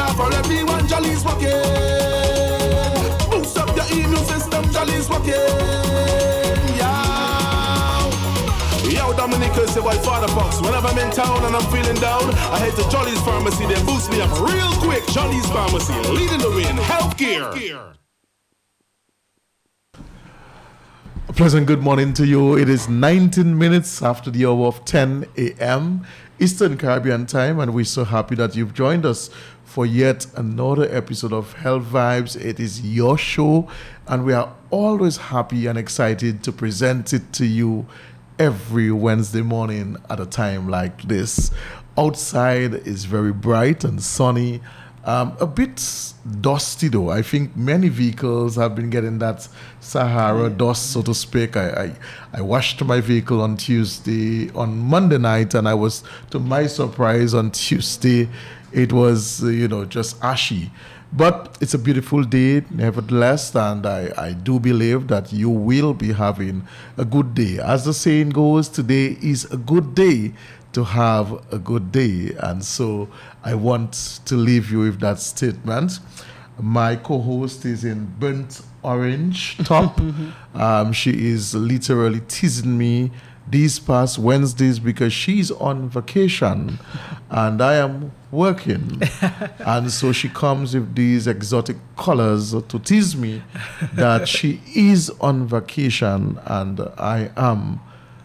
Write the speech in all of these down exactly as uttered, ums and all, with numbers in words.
now for everyone, Jolly's working. Boost up your immune system, Jolly's working. Yeah. Yo, Dominic is the white father fox. Whenever I'm in town and I'm feeling down, I head to Jolly's Pharmacy. They boost me up real quick. Jolly's Pharmacy, leading the way in healthcare. A pleasant good morning to you. It is nineteen minutes after the hour of ten a.m. Eastern Caribbean time, and we're so happy that you've joined us for yet another episode of Health Vibes. It is your show, and we are always happy and excited to present it to you every Wednesday morning at a time like this. Outside is very bright and sunny. Um, a bit dusty though. I think many vehicles have been getting that Sahara dust, so to speak. I, I, I washed my vehicle on Tuesday, on Monday night, and I was, to my surprise, on Tuesday, it was, uh, you know, just ashy. But it's a beautiful day, nevertheless, and I, I do believe that you will be having a good day. As the saying goes, today is a good day to have a good day, and so I want to leave you with that statement. My co-host is in burnt orange top. um, she is literally teasing me these past Wednesdays because she's on vacation and I am working, and so she comes with these exotic colors to tease me that she is on vacation and I am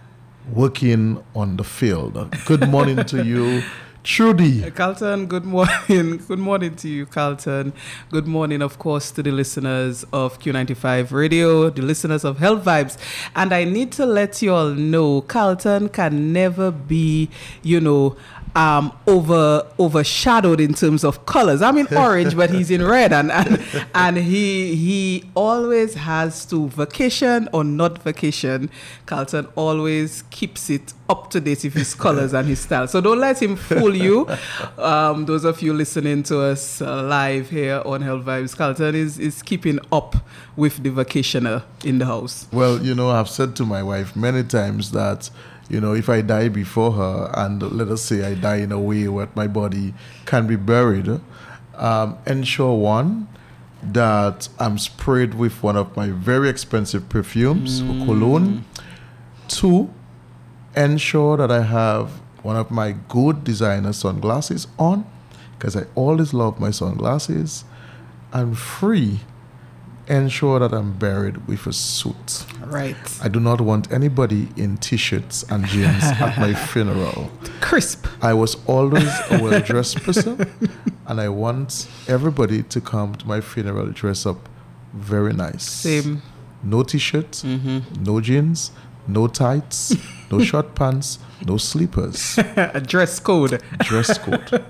working on the field. Good morning to you, Trudy. Carlton, good morning. Good morning to you, Carlton. Good morning, of course, to the listeners of Q ninety-five Radio, the listeners of Health Vibes. And I need to let you all know, Carlton can never be, you know, um, over overshadowed in terms of colors. I'm in orange, but he's in red, and and, and he he always has to vacation or not vacation. Carlton always keeps it up to date with his colors and his style. So don't let him fool you. Um, those of you listening to us uh, live here on Health Vibes, Carlton is is keeping up with the vacationer in the house. Well, you know, I've said to my wife many times that, you know, if I die before her, and let us say I die in a way where my body can be buried, um, ensure one, that I'm sprayed with one of my very expensive perfumes, mm. cologne. Two, ensure that I have one of my good designer sunglasses on, because I always love my sunglasses. And three, ensure that I'm buried with a suit. Right. I do not want anybody in t-shirts and jeans at my funeral. Crisp. I was always a well-dressed person, and I want everybody to come to my funeral dressed up very nice. Same. No t-shirts, mm-hmm. no jeans, no tights, no short pants, no sleepers. A dress code. Dress code.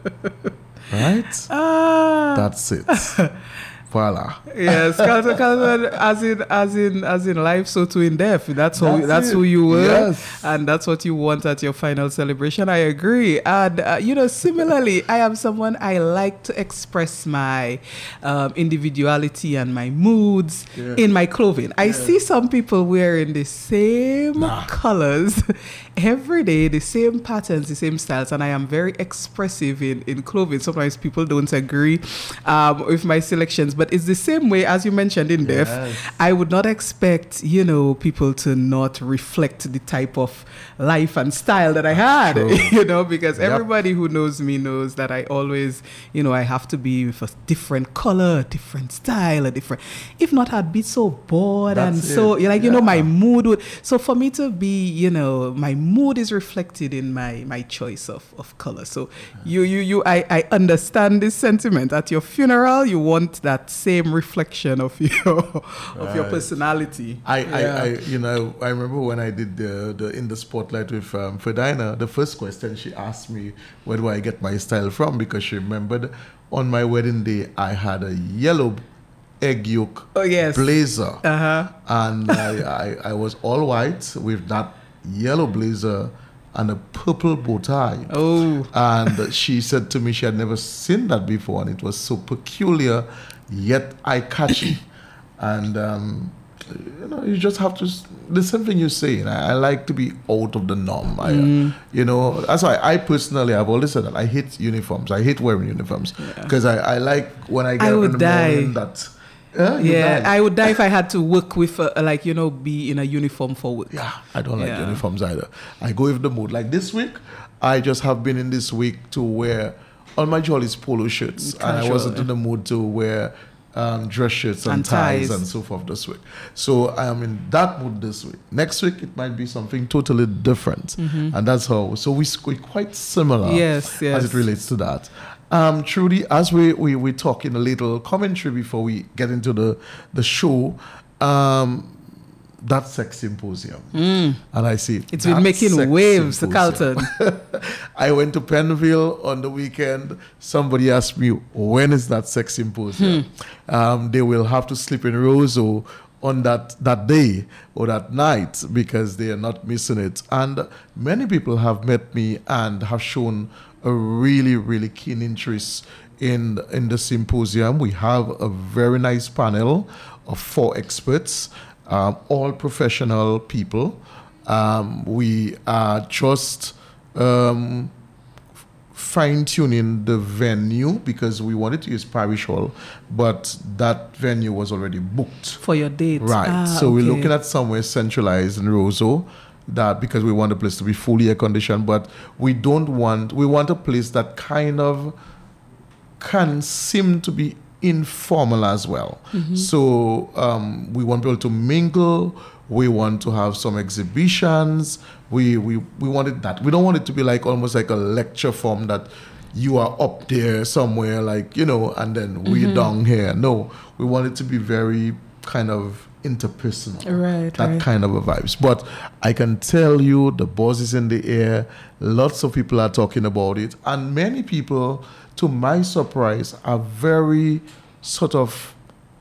Right? Ah. That's it. Voila. Yes, Carlton, Carlton, as in as in as in life, so too in death. That's who that's, that's it. who you were, yes. And that's what you want at your final celebration. I agree. And uh, you know, similarly, I am someone I like to express my um, individuality and my moods yeah. in my clothing. I yeah. see some people wearing the same nah. colors every day, the same patterns, the same styles, and I am very expressive in in clothing. Sometimes people don't agree um, with my selections. But it's the same way, as you mentioned in yes. death. I would not expect, you know, people to not reflect the type of life and style that I had, True. you know, because yep. everybody who knows me knows that I always, you know, I have to be with a different color, a different style, a different, if not, I'd be so bored That's and it. so, like, yeah. you know, my mood would, so for me to be, you know, my mood is reflected in my, my choice of, of color. So you, you, you, I, I understand this sentiment. At your funeral, you want that same reflection of your of right. your personality. I, yeah. I, I, you know, I remember when I did the, the In the Spotlight with um, Ferdinand, the first question she asked me, where do I get my style from? Because she remembered on my wedding day, I had a yellow egg yolk oh, yes. blazer. Uh-huh. And I, I, I was all white with that yellow blazer and a purple bow tie. Oh. And she said to me she had never seen that before, and it was so peculiar, yet eye-catchy. And um, you know, you just have to, the same thing you're saying. I, I like to be out of the norm. I, mm. You know, that's why I personally, I've always said that I hate uniforms. I hate wearing uniforms because yeah. I, I like when I get I up would in the die. morning that, yeah, yeah die. I would die if I had to work with, uh, like, you know, be in a uniform for work. Yeah, I don't like yeah. uniforms either. I go with the mood. Like this week, I just have been in this week to wear on my Jolly's polo shirts, Casual, and I wasn't yeah. in the mood to wear um, dress shirts and, and ties. ties and so forth this week. So I am in that mood this week. Next week, it might be something totally different, mm-hmm. and that's how. So we we're quite similar, yes, yes. as it relates to that. Um, Trudy, as we we we talk in a little commentary before we get into the the show. Um, That sex symposium. Mm. And I see it's been making waves, symposium. Carlton. I went to Pennville on the weekend. Somebody asked me, when is that sex symposium? Hmm. Um, they will have to sleep in Roseau on that, that day or that night because they are not missing it. And many people have met me and have shown a really, really keen interest in, in the symposium. We have a very nice panel of four experts. Um, all professional people. Um, we are just um, fine-tuning the venue because we wanted to use Parish Hall, but that venue was already booked. For your date. Right. Ah, so okay. we're looking at somewhere centralized in Roseau, that because we want the place to be fully air-conditioned, but we don't want, we want a place that kind of can seem to be informal as well. Mm-hmm. So um, we want people to mingle. We want to have some exhibitions. We, we we wanted that. We don't want it to be like almost like a lecture form that you are up there somewhere, like, you know, and then we're mm-hmm. down here. No, we want it to be very kind of interpersonal. Right, that right. kind of a vibes. But I can tell you the buzz is in the air. Lots of people are talking about it. And many people, to my surprise, are very sort of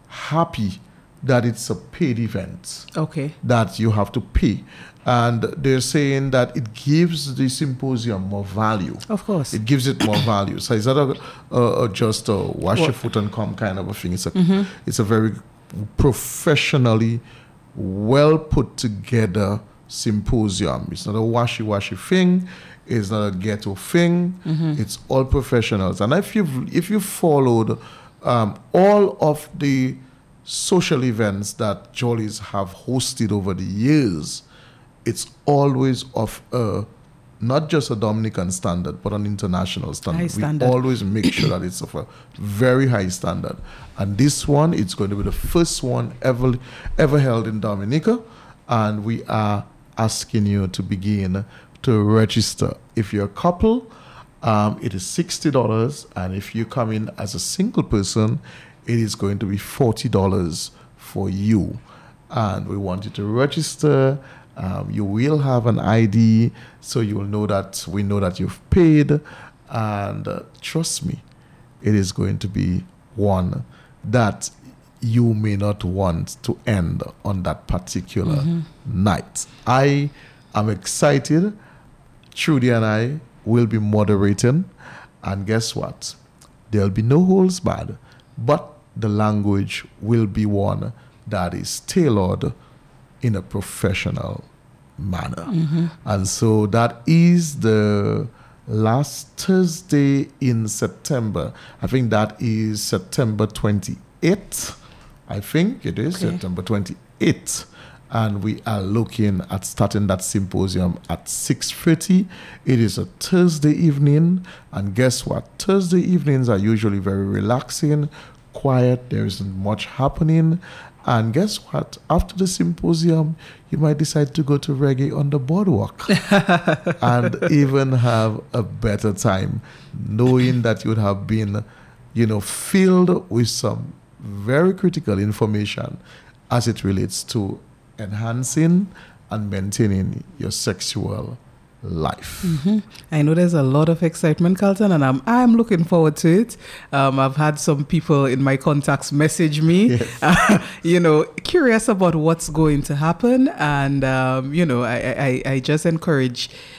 happy that it's a paid event. Okay. That you have to pay. And they're saying that it gives the symposium more value. Of course. It gives it more value. So it's not a, a, a just a wash what? your foot and come kind of a thing. It's a, mm-hmm. it's a very professionally well put together symposium. It's not a washy-washy thing. It's not a ghetto thing. Mm-hmm. It's all professionals. And if you've if you followed um, all of the social events that Jollies have hosted over the years, it's always of a not just a Dominican standard, but an international standard. High standard. We always make sure that it's of a very high standard. And this one, it's going to be the first one ever ever held in Dominica. And we are asking you to begin to register. If you're a couple, um, it is sixty dollars. And if you come in as a single person, it is going to be forty dollars for you. And we want you to register. Um, you will have an I D, so you will know that we know that you've paid. And uh, trust me, it is going to be one that you may not want to end on that particular mm-hmm. night. I am excited. Trudy and I will be moderating. And guess what? There'll be no holds barred, but the language will be one that is tailored in a professional manner. Mm-hmm. And so that is the last Thursday in September. I think that is September twenty-eighth. I think it is okay. September twenty-eighth. And we are looking at starting that symposium at six thirty. It is a Thursday evening. And guess what? Thursday evenings are usually very relaxing, quiet. There isn't much happening. And guess what? After the symposium, you might decide to go to reggae on the boardwalk and even have a better time, knowing that you would have been, you know, filled with some very critical information as it relates to enhancing and maintaining your sexual life. Mm-hmm. I know there's a lot of excitement, Carlton, and I'm I'm looking forward to it. Um, I've had some people in my contacts message me, yes. uh, you know, curious about what's going to happen, and um, you know, I, I I just encourage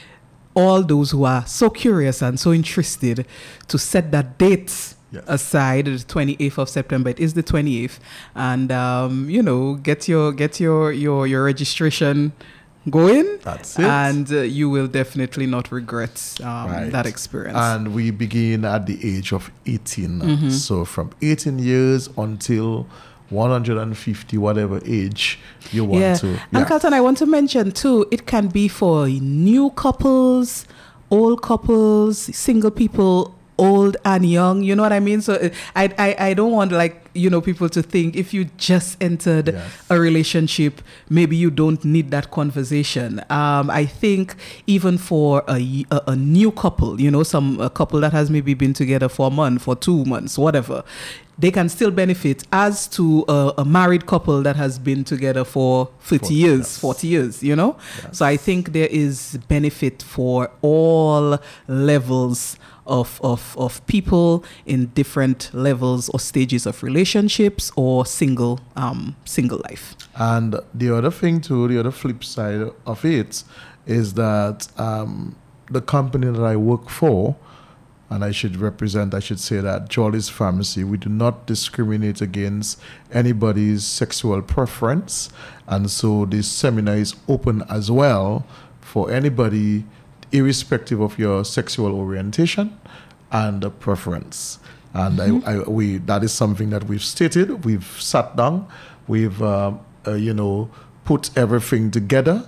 all those who are so curious and so interested to set that date yes. aside, the twenty-eighth of September. It is the twenty-eighth, and um, you know, get your get your your your registration going. That's it, and uh, you will definitely not regret um, right. that experience. And we begin at the age of eighteen, mm-hmm. so from eighteen years until one hundred fifty, whatever age you want yeah. to. Yeah. Yeah. And Carlton, I want to mention too, it can be for new couples, old couples, single people, old and young. You know what I mean? So I I, I don't want like, you know, people to think if you just entered yes. a relationship, maybe you don't need that conversation. Um, I think even for a, a, a new couple, you know, some a couple that has maybe been together for a month, for two months, whatever, they can still benefit as to a, a married couple that has been together for thirty years, yes. forty years, you know? Yes. So I think there is benefit for all levels of, of, of people in different levels or stages of relationships or single um, single life. And the other thing too, the other flip side of it is that um, the company that I work for, and I should represent, I should say that Jolly's Pharmacy, we do not discriminate against anybody's sexual preference. And so this seminar is open as well for anybody, irrespective of your sexual orientation and preference. And mm-hmm. I, I, we that is something that we've stated, we've sat down, we've, uh, uh, you know, put everything together,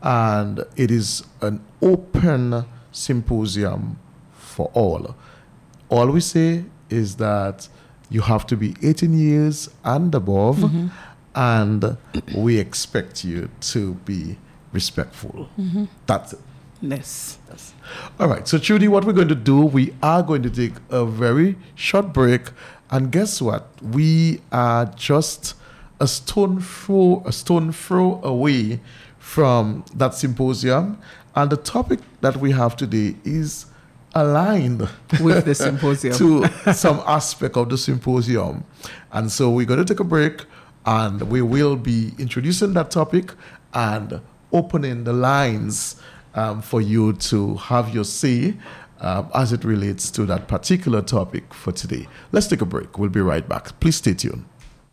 and it is an open symposium for all. All we say is that you have to be eighteen years and above, mm-hmm. and we expect you to be respectful. Mm-hmm. That's it. Yes. yes. All right. So, Trudy, what we're going to do, we are going to take a very short break. And guess what? We are just a stone throw, a stone throw away from that symposium. And the topic that we have today is aligned with the symposium to some aspect of the symposium. And so we're going to take a break, and we will be introducing that topic and opening the lines um, for you to have your say um, as it relates to that particular topic for today. Let's take a break. We'll be right back. Please stay tuned.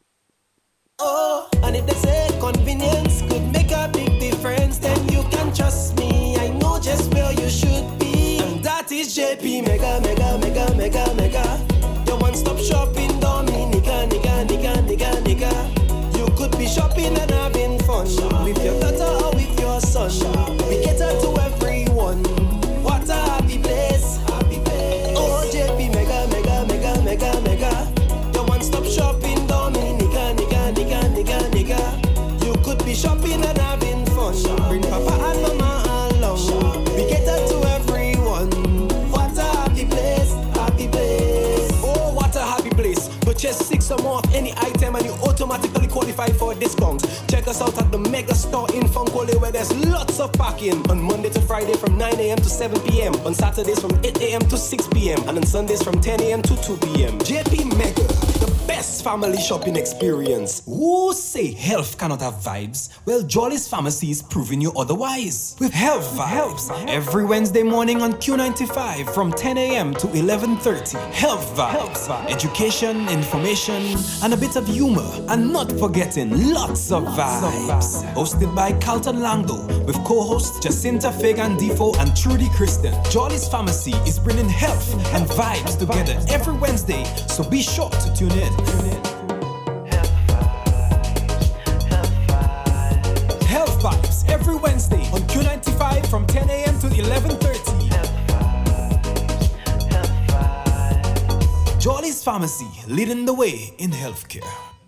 Oh, and if they say convenience could make a big difference, then you can trust me. I know just where you should be. And that is J P Mega, Mega, Mega, Mega, Mega. Your one-stop shopping, Dominica, nigga, nigga, nigga, nigga. You could be shopping and having fun with your daughter or with your son. We cater to everyone. What a happy place. Happy place. Oh, J P Mega, Mega, Mega, Mega, Mega. Your one-stop shopping, Dominica, nigga, nigga, nigga, nigga. You could be shopping and having fun. Bring papa and mama along. We cater to everyone. What a happy place, happy place. Oh, what a happy place. Purchase six or more of any item and you automatically qualify for a discount. Check us out at the Mega Store in Funkole, where there's lots of parking. On Monday to Friday from nine a.m. to seven p.m. On Saturdays from eight a.m. to six p.m. And on Sundays from ten a.m. to two p.m. J P Mega, the best family shopping experience. Who say health cannot have vibes? Well, Jolly's Pharmacy is proving you otherwise. With Health Vibes, every Wednesday morning on Q ninety-five from ten a.m. to eleven thirty. Health Vibes, education, information, and a bit of humor. And not forgetting lots of vibes. Hosted by Carlton Langdo with co-hosts Jacinta Fagan Defo and Trudy Kristen. Jolly's Pharmacy is bringing health and vibes together every Wednesday, so be sure to tune in. Health Vibes every Wednesday on Q ninety-five from ten a.m. to eleven thirty. Jolly's Pharmacy, leading the way in healthcare.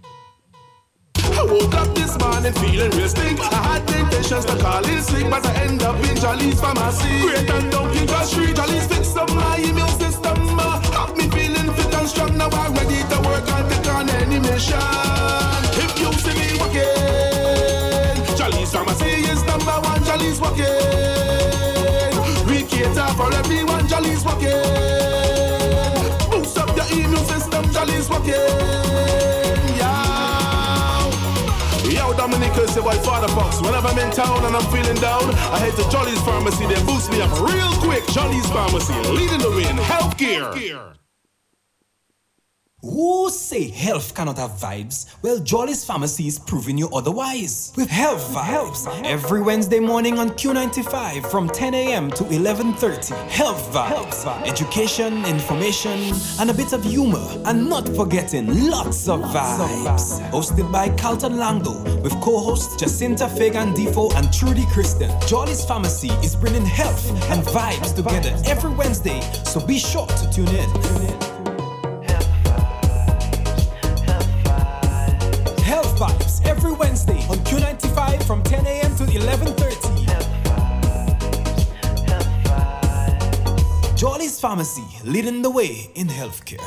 I woke up this morning feeling real stink. I had the intentions to call in sick, but I end up in Jolly's Pharmacy. Great and down King George Street, Jolly's fix up my immune system. uh, Have me feeling fit and strong. Now I'm ready to work and take on any mission. If you see me walking, Jolly's Pharmacy is number one. Jolly's walking. We cater for everyone. Jolly's walking. Boost up your immune system. Jolly's walking. Dominic, it's your boy Father Fox. Whenever I'm in town and I'm feeling down, I head to Jolly's Pharmacy. They boost me up real quick. Jolly's Pharmacy, leading the way in healthcare. Who say health cannot have vibes? Well, Jolly's Pharmacy is proving you otherwise. With Health Vibes, every Wednesday morning on Q ninety-five from ten a.m. to eleven thirty. Health Vibes, education, information, and a bit of humor. And not forgetting lots of vibes. Hosted by Carlton Langdo with co-hosts Jacinta Fagan Defo and Trudy Kristen. Jolly's Pharmacy is bringing health and vibes together every Wednesday, so be sure to tune in. Health Vibes every Wednesday on Q ninety-five from ten a.m. to eleven thirty. Jolly's Pharmacy, leading the way in healthcare.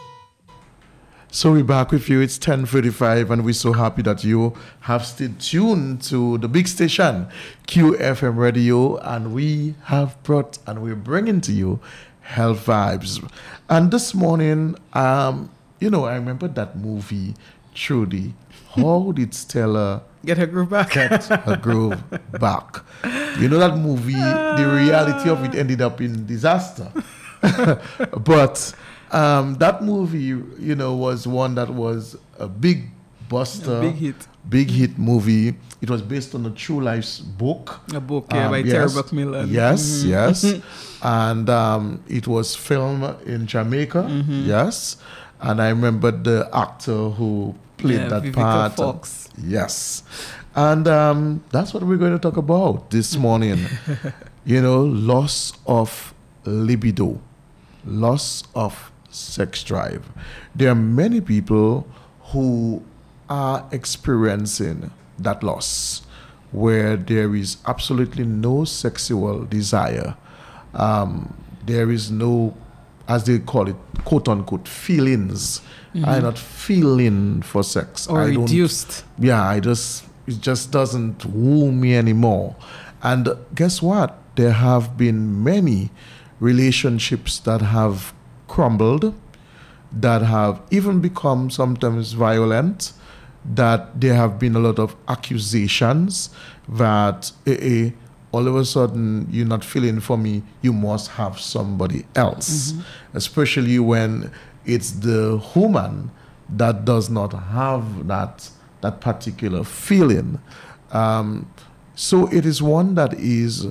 So we're back with you. It's ten thirty-five, and we're so happy that you have stayed tuned to the big station, Q F M Radio, and we have brought and we're bringing to you Health Vibes. And this morning, um, you know, I remember that movie, Trudy. How did Stella get her groove back? Get her groove back. You know that movie, the reality of it ended up in disaster. But um, that movie, you know, was one that was a big buster. A big hit. Big hit movie. It was based on a true life book. A book, yeah, um, by yes, Terry Buckmillan. Yes, mm-hmm. yes. And um, it was filmed in Jamaica. Mm-hmm. Yes. And I remember the actor who played yeah, that Vivica part. Fox. Yes. And um, that's what we're going to talk about this morning. You know, loss of libido, loss of sex drive. There are many people who are experiencing that loss, where there is absolutely no sexual desire. Um, there is no, as they call it, quote unquote, feelings. Mm-hmm. I'm not feeling for sex. Or I reduced. Don't, yeah, I just, it just doesn't woo me anymore. And guess what? There have been many relationships that have crumbled, that have even become sometimes violent, that there have been a lot of accusations that eh, eh, all of a sudden you're not feeling for me, you must have somebody else. Mm-hmm. Especially when it's the woman that does not have that, that particular feeling. Um, so it is one that is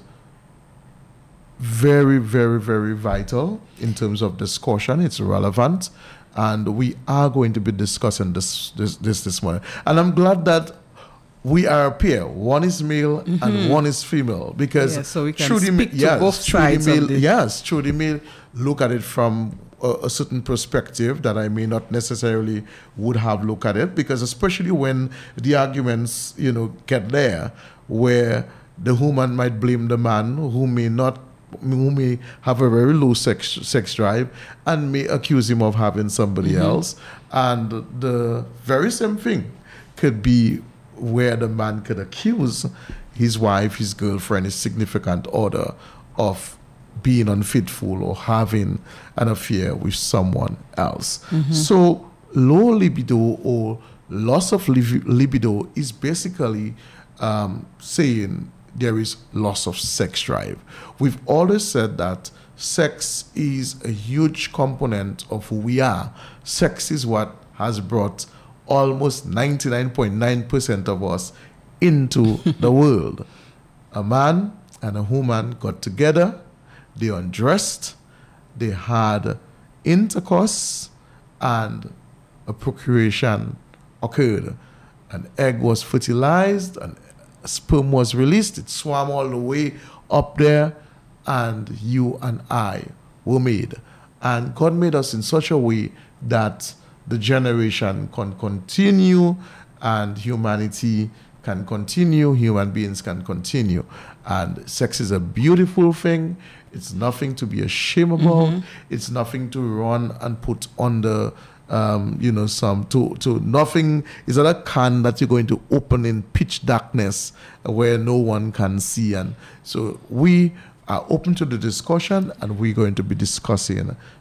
very, very, very vital in terms of discussion. It's relevant. And we are going to be discussing this this this, this morning. And I'm glad that we are a pair. One is male mm-hmm. and one is female. Because yeah, so we can Trudy, speak to yes, both sides Trudy of may, this. Yes, Trudy may look at it from a, a certain perspective that I may not necessarily would have looked at it. Because especially when the arguments, you know, get there, where the woman might blame the man who may not who may have a very low sex sex drive and may accuse him of having somebody mm-hmm. else. And the very same thing could be where the man could accuse his wife, his girlfriend, his significant other of being unfaithful or having an affair with someone else. Mm-hmm. So low libido or loss of li- libido is basically um, saying there is loss of sex drive. We've always said that sex is a huge component of who we are. Sex is what has brought almost ninety-nine point nine percent of us into the world. A man and a woman got together, they undressed, they had intercourse, and a procreation occurred. An egg was fertilized, and sperm was released, it swam all the way up there, and you and I were made. And God made us in such a way that the generation can continue and humanity can continue, human beings can continue. And sex is a beautiful thing. It's nothing to be ashamed about. Mm-hmm. It's nothing to run and put under Um, you know, some to to nothing is not a can that you're going to open in pitch darkness where no one can see. And so we are open to the discussion, and we're going to be discussing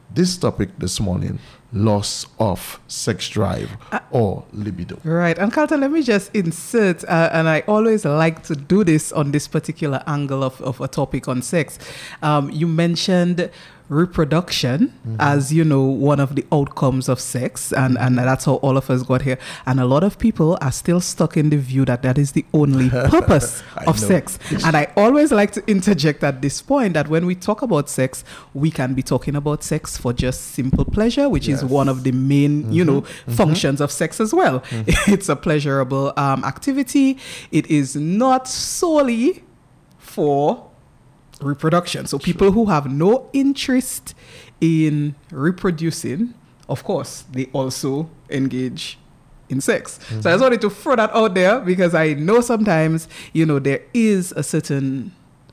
this topic this morning, loss of sex drive uh, or libido. Right. And Carlton, let me just insert, uh, and I always like to do this on this particular angle of, of a topic on sex. Um, you mentioned reproduction mm-hmm. as, you know, one of the outcomes of sex, and, mm-hmm. and that's how all of us got here. And a lot of people are still stuck in the view that that is the only purpose of know. sex. And I always like to interject at this point that when we talk about sex, we can be talking about sex for just simple pleasure, which yes. is one of the main, mm-hmm. you know, mm-hmm. functions of sex as well. Mm-hmm. It's a pleasurable um, activity. It is not solely for reproduction. So people who have no interest in reproducing, of course, they also engage in sex. Mm-hmm. So I just wanted to throw that out there because I know sometimes, you know, there is a certain,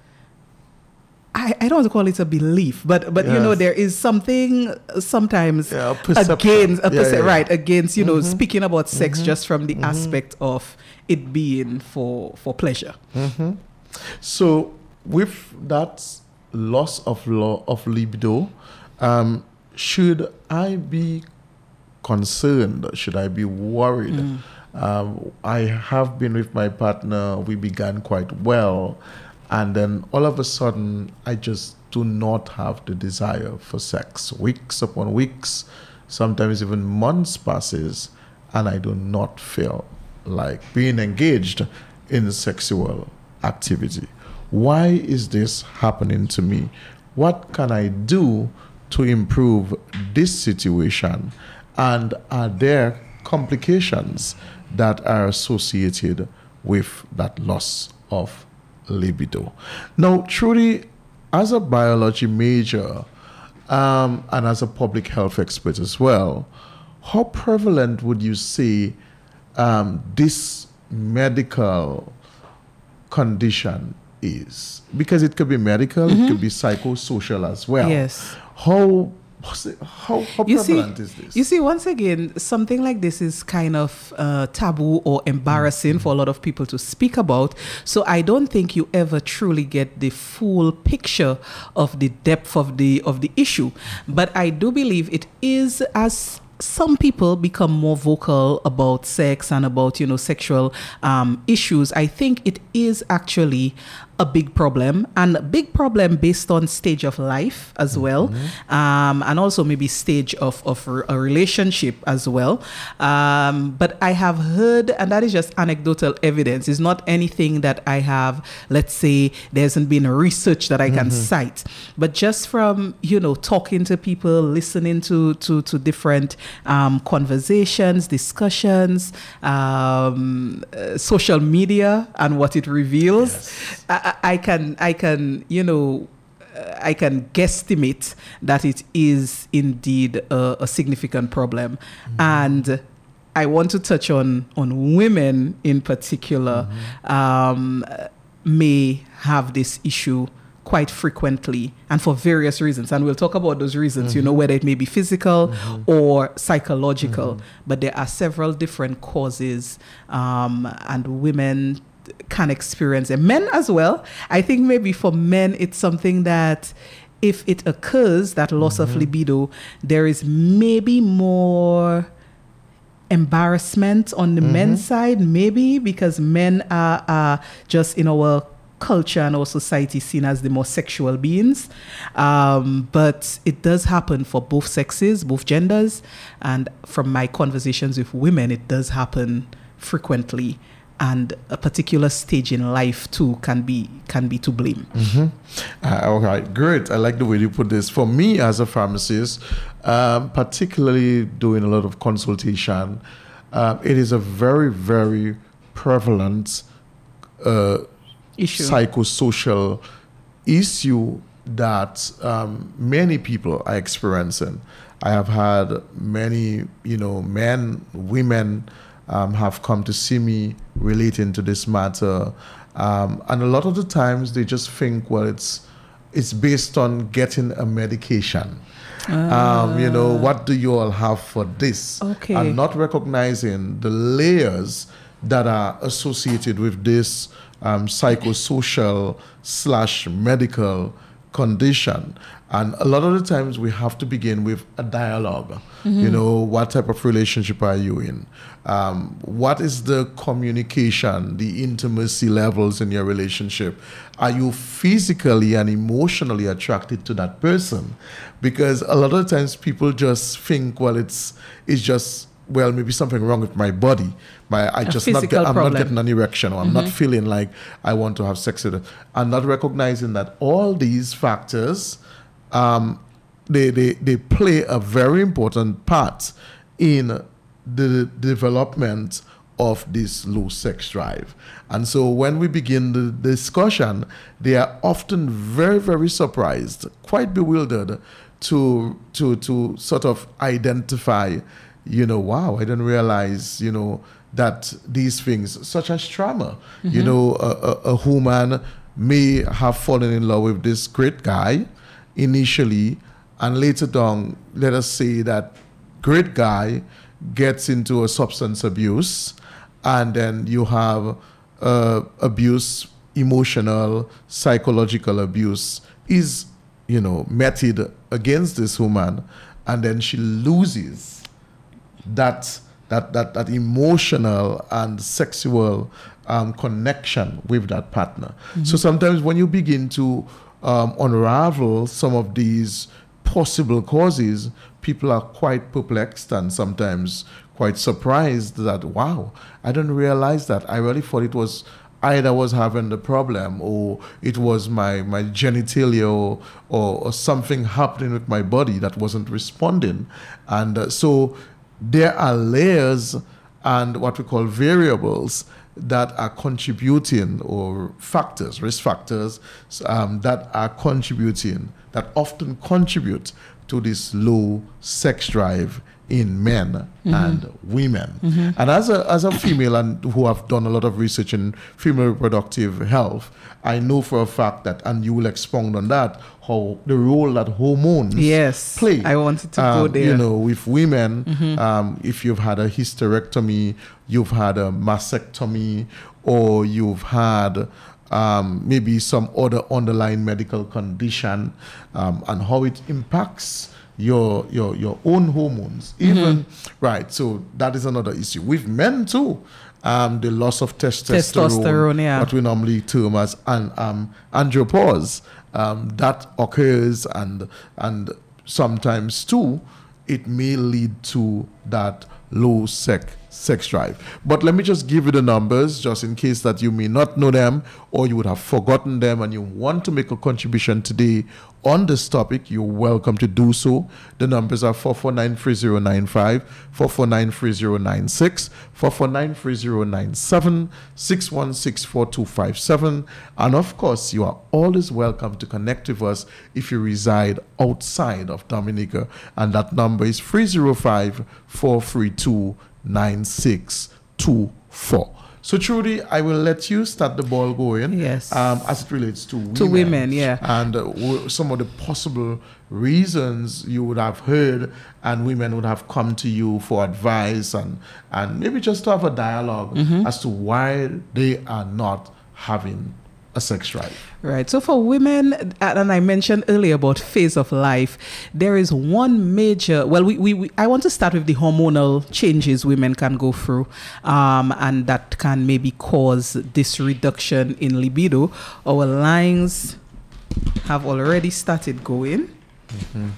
I, I don't want to call it a belief, but but yes. you know, there is something sometimes yeah, against, a perce- yeah, yeah, right, yeah. against, you know, mm-hmm. speaking about sex mm-hmm. just from the mm-hmm. aspect of it being for, for pleasure. Mm-hmm. So with that loss of law of libido, um, should I be concerned? Should I be worried? Mm. Um, I have been with my partner. We began quite well, and then all of a sudden, I just do not have the desire for sex. Weeks upon weeks, sometimes even months passes, and I do not feel like being engaged in sexual activity. Why is this happening to me? What can I do to improve this situation? And are there complications that are associated with that loss of libido? Now, truly, as a biology major um, and as a public health expert as well, how prevalent would you say um, this medical condition is? Because it could be medical, mm-hmm. it could be psychosocial as well. Yes. How how, how you prevalent see, is this? You see, once again, something like this is kind of uh, taboo or embarrassing mm-hmm. for a lot of people to speak about. So I don't think you ever truly get the full picture of the depth of the of the issue. But I do believe it is, as some people become more vocal about sex and about, you know, sexual um, issues, I think it is actually a big problem, and a big problem based on stage of life as well, mm-hmm. um, and also maybe stage of, of a relationship as well. Um, but I have heard, and that is just anecdotal evidence, it's not anything that I have, let's say, there hasn't been research that I can mm-hmm. cite, but just from, you know, talking to people, listening to, to, to different um, conversations, discussions, um, uh, social media and what it reveals. Yes. I, I can, I can, you know, I can guesstimate that it is indeed a, a significant problem, mm-hmm. and I want to touch on on women in particular. Mm-hmm. Um, may have this issue quite frequently and for various reasons, and we'll talk about those reasons. Mm-hmm. You know, whether it may be physical mm-hmm. or psychological, mm-hmm. but there are several different causes, um, and women can experience it. Men as well. I think maybe for men, it's something that if it occurs, that loss mm-hmm. of libido, there is maybe more embarrassment on the mm-hmm. men's side, maybe because men are, are just in our culture and our society seen as the more sexual beings. Um, but it does happen for both sexes, both genders. And from my conversations with women, it does happen frequently. And a particular stage in life too can be can be to blame. Mm-hmm. Uh, all right, great. I like the way you put this. For me as a pharmacist, um, particularly doing a lot of consultation, uh, it is a very, very prevalent uh, issue, psychosocial issue that um, many people are experiencing. I have had many, you know, men, women. Um, have come to see me relating to this matter, um, and a lot of the times they just think, well, it's it's based on getting a medication. Uh, um, you know, what do you all have for this? Okay. And not recognizing the layers that are associated with this um, psychosocial slash medical condition. And a lot of the times we have to begin with a dialogue. Mm-hmm. You know, what type of relationship are you in? Um, what is the communication, the intimacy levels in your relationship? Are you physically and emotionally attracted to that person? Because a lot of times people just think, well, it's it's just, well, maybe something wrong with my body. My, I A just not physical get, I'm problem. not getting an erection, or I'm Mm-hmm. not feeling like I want to have sex with it. And not recognizing that all these factors, um, they, they, they play a very important part in the development of this low sex drive. And so when we begin the discussion, they are often very, very surprised, quite bewildered to to to sort of identify, you know, wow, I didn't realize, you know, that these things, such as trauma, mm-hmm. you know, a, a, a woman may have fallen in love with this great guy initially, and later on, let us say that great guy gets into a substance abuse, and then you have uh, abuse, emotional, psychological abuse is, you know, meted against this woman, and then she loses that that that that emotional and sexual um, connection with that partner. Mm-hmm. So sometimes when you begin to um, unravel some of these possible causes, people are quite perplexed and sometimes quite surprised that, wow, I didn't realize that. I really thought it was either was having the problem, or it was my, my genitalia, or, or, or something happening with my body that wasn't responding. And uh, so there are layers and what we call variables that are contributing, or factors, risk factors, um, that are contributing, that often contribute to this low sex drive in men mm-hmm. and women. Mm-hmm. And as a as a female, and who have done a lot of research in female reproductive health, I know for a fact that, and you will expound on that, how the role that hormones yes, play. I wanted to um, go there. You know, with women, mm-hmm. um, if you've had a hysterectomy, you've had a mastectomy, or you've had um, maybe some other underlying medical condition, um, and how it impacts your your your own hormones, even mm-hmm. right. So that is another issue with men too. Um, the loss of testosterone, testosterone yeah. what we normally term as an um, andropause, um, that occurs, and and sometimes too, it may lead to that low sex sex drive. But let me just give you the numbers, just in case that you may not know them, or you would have forgotten them, and you want to make a contribution today on this topic. You're welcome to do so. The numbers are four four nine, three zero nine five, four four nine, three zero nine six, four four nine, three zero nine seven, six one six, four two five seven. And of course, you are always welcome to connect with us if you reside outside of Dominica. And that number is three zero five, four three two, nine six two four. So Trudy, I will let you start the ball going. Yes. Um, as it relates to women. To women, yeah. And uh, w- some of the possible reasons you would have heard, and women would have come to you for advice, and, and maybe just to have a dialogue mm-hmm. as to why they are not having a sex drive. Right. So for women, and I mentioned earlier about phase of life, there is one major, well, we, we, we I want to start with the hormonal changes women can go through, um, and that can maybe cause this reduction in libido. Our lines have already started going. Mm-hmm.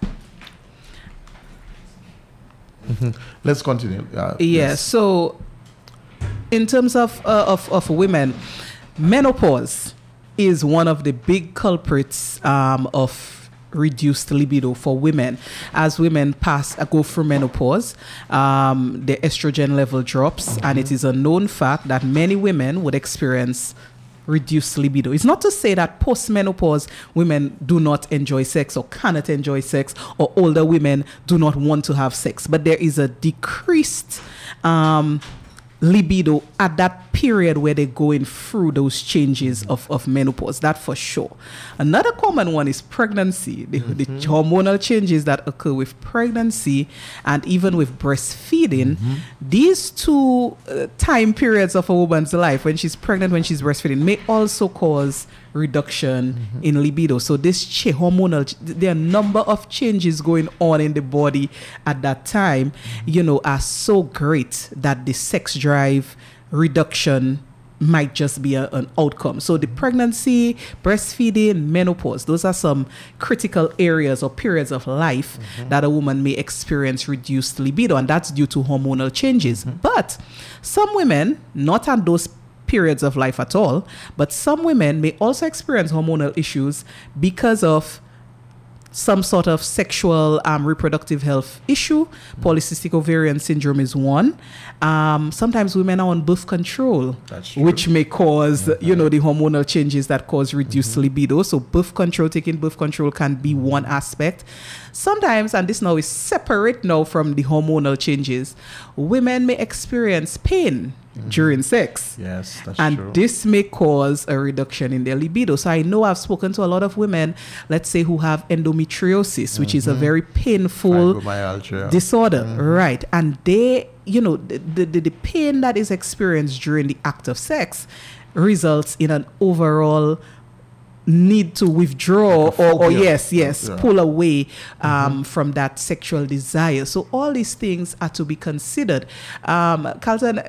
Mm-hmm. Let's continue. Uh, yeah. yes. So in terms of, uh, of, of women, menopause is one of the big culprits um, of reduced libido for women. As women pass, uh, go through menopause, um, the estrogen level drops, mm-hmm. and it is a known fact that many women would experience reduced libido. It's not to say that post-menopause women do not enjoy sex or cannot enjoy sex, or older women do not want to have sex, but there is a decreased um, libido at that period where they're going through those changes of, of menopause. That for sure. Another common one is pregnancy. The, mm-hmm. the hormonal changes that occur with pregnancy and even with breastfeeding. Mm-hmm. These two uh, time periods of a woman's life, when she's pregnant, when she's breastfeeding, may also cause reduction mm-hmm. in libido. So this ch- hormonal, there are a number of changes going on in the body at that time, mm-hmm. you know, are so great that the sex drive reduction might just be a, an outcome. So the pregnancy, breastfeeding, menopause, those are some critical areas or periods of life mm-hmm. that a woman may experience reduced libido, and that's due to hormonal changes. Mm-hmm. But some women, not on those periods of life at all, but some women may also experience hormonal issues because of some sort of sexual um, reproductive health issue. Mm-hmm. Polycystic ovarian syndrome is one. Um, sometimes women are on birth control, which may cause, mm-hmm. you know, the hormonal changes that cause reduced mm-hmm. libido. So birth control, taking birth control can be one aspect. Sometimes, and this now is separate now from the hormonal changes, women may experience pain mm-hmm. during sex. Yes, that's and true. And this may cause a reduction in their libido. So I know I've spoken to a lot of women, let's say, who have endometriosis, mm-hmm. which is a very painful disorder, mm-hmm. right? And they, you know, the, the, the pain that is experienced during the act of sex results in an overall need to withdraw like or, or yes, yes, yeah. pull away um, mm-hmm. from that sexual desire. So all these things are to be considered. Um, Carlton,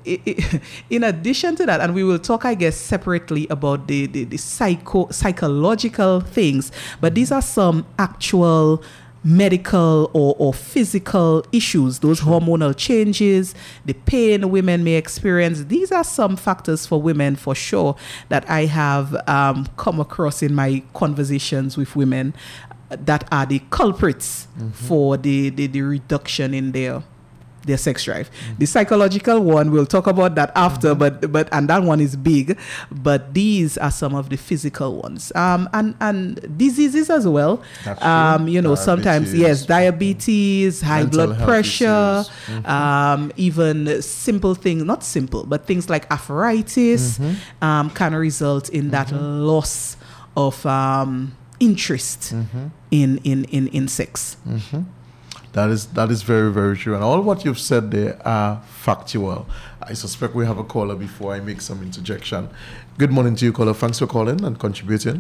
in addition to that, and we will talk, I guess, separately about the, the, the psycho psychological things, but these are some actual medical or, or physical issues, those hormonal changes, the pain women may experience. These are some factors for women for sure that I have um, come across in my conversations with women that are the culprits mm-hmm. for the, the, the reduction in their their sex drive. Mm-hmm. The psychological one, we'll talk about that after, mm-hmm. but but and that one is big. But these are some of the physical ones. Um, and and diseases as well. That's um, true. You know, diabetes. Sometimes yes, diabetes, high Mental blood pressure, mm-hmm. um, even simple things, not simple, but things like arthritis mm-hmm. um, can result in mm-hmm. that loss of um, interest mm-hmm. in, in in in sex. Mm-hmm. That is that is very, very true. And all what you've said there are factual. I suspect we have a caller before I make some interjection. Good morning to you, caller. Thanks for calling and contributing.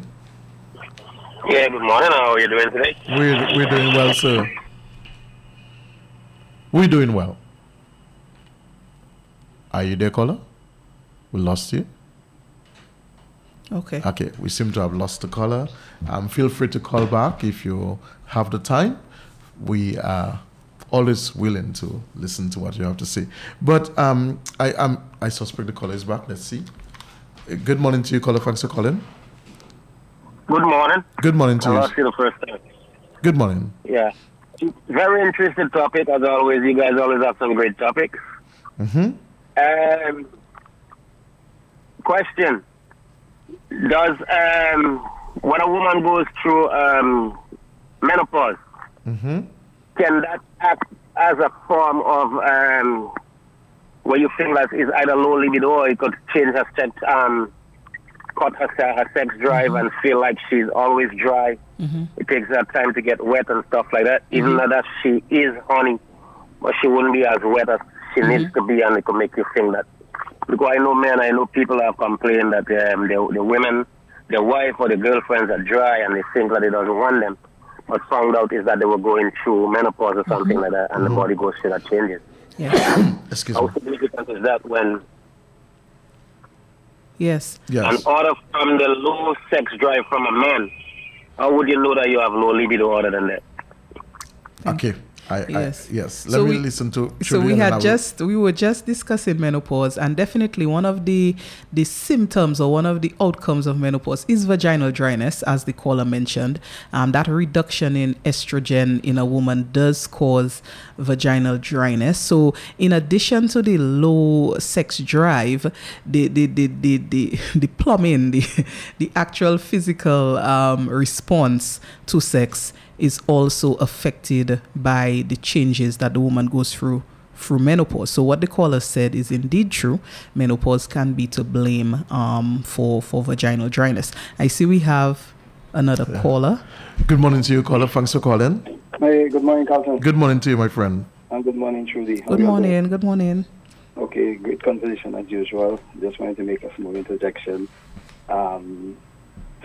Yeah, good morning. How are you doing today? We're, we're doing well, sir. We're doing well. Are you there, caller? We lost you. Okay. Okay, we seem to have lost the caller. Um, feel free to call back if you have the time. We are always willing to listen to what you have to say. But um, I um, I suspect the caller is back. Let's see. Good morning to you, caller. Thanks for calling. Good morning. Good morning to I you. I lost you the first time. Good morning. Yeah. Very interesting topic, as always. You guys always have some great topics. Mm-hmm. Um, question. Does, um, when a woman goes through um, menopause, mm-hmm. can that act as a form of um, where you feel that is either low libido or it could change her sex, um, cut her, her sex drive mm-hmm. and feel like she's always dry? Mm-hmm. It takes her time to get wet and stuff like that, mm-hmm. even though that she is horny, but she wouldn't be as wet as she mm-hmm. needs to be, and it could make you feel that. Because I know men, I know people have complained that um, the, the women, their wife or the girlfriends are dry and they think that they doesn't want them. But found out is that they were going through menopause or something mm-hmm. like that, and mm-hmm. the body goes through that changes. Yeah. Excuse How me. significant is that when, yes, yes. in order from the low sex drive from a man, how would you know that you have low libido other than that? Okay. I, yes. I, yes. Let so me we, listen to. So we had just we were just discussing menopause, and definitely one of the the symptoms or one of the outcomes of menopause is vaginal dryness, as the caller mentioned. Um, that reduction in estrogen in a woman does cause vaginal dryness. So in addition to the low sex drive, the the the the the, the plumbing, the the actual physical um, response to sex is also affected by the changes that the woman goes through through menopause. So what the caller said is indeed true. Menopause can be to blame um, for, for vaginal dryness. I see we have another yeah. caller. Good morning to you, caller. Thanks for calling. Hey, good morning, Carlton. Good morning to you, my friend. And good morning, Trudy. Good morning, good morning. Okay, great conversation as usual. Just wanted to make a small interjection. Um,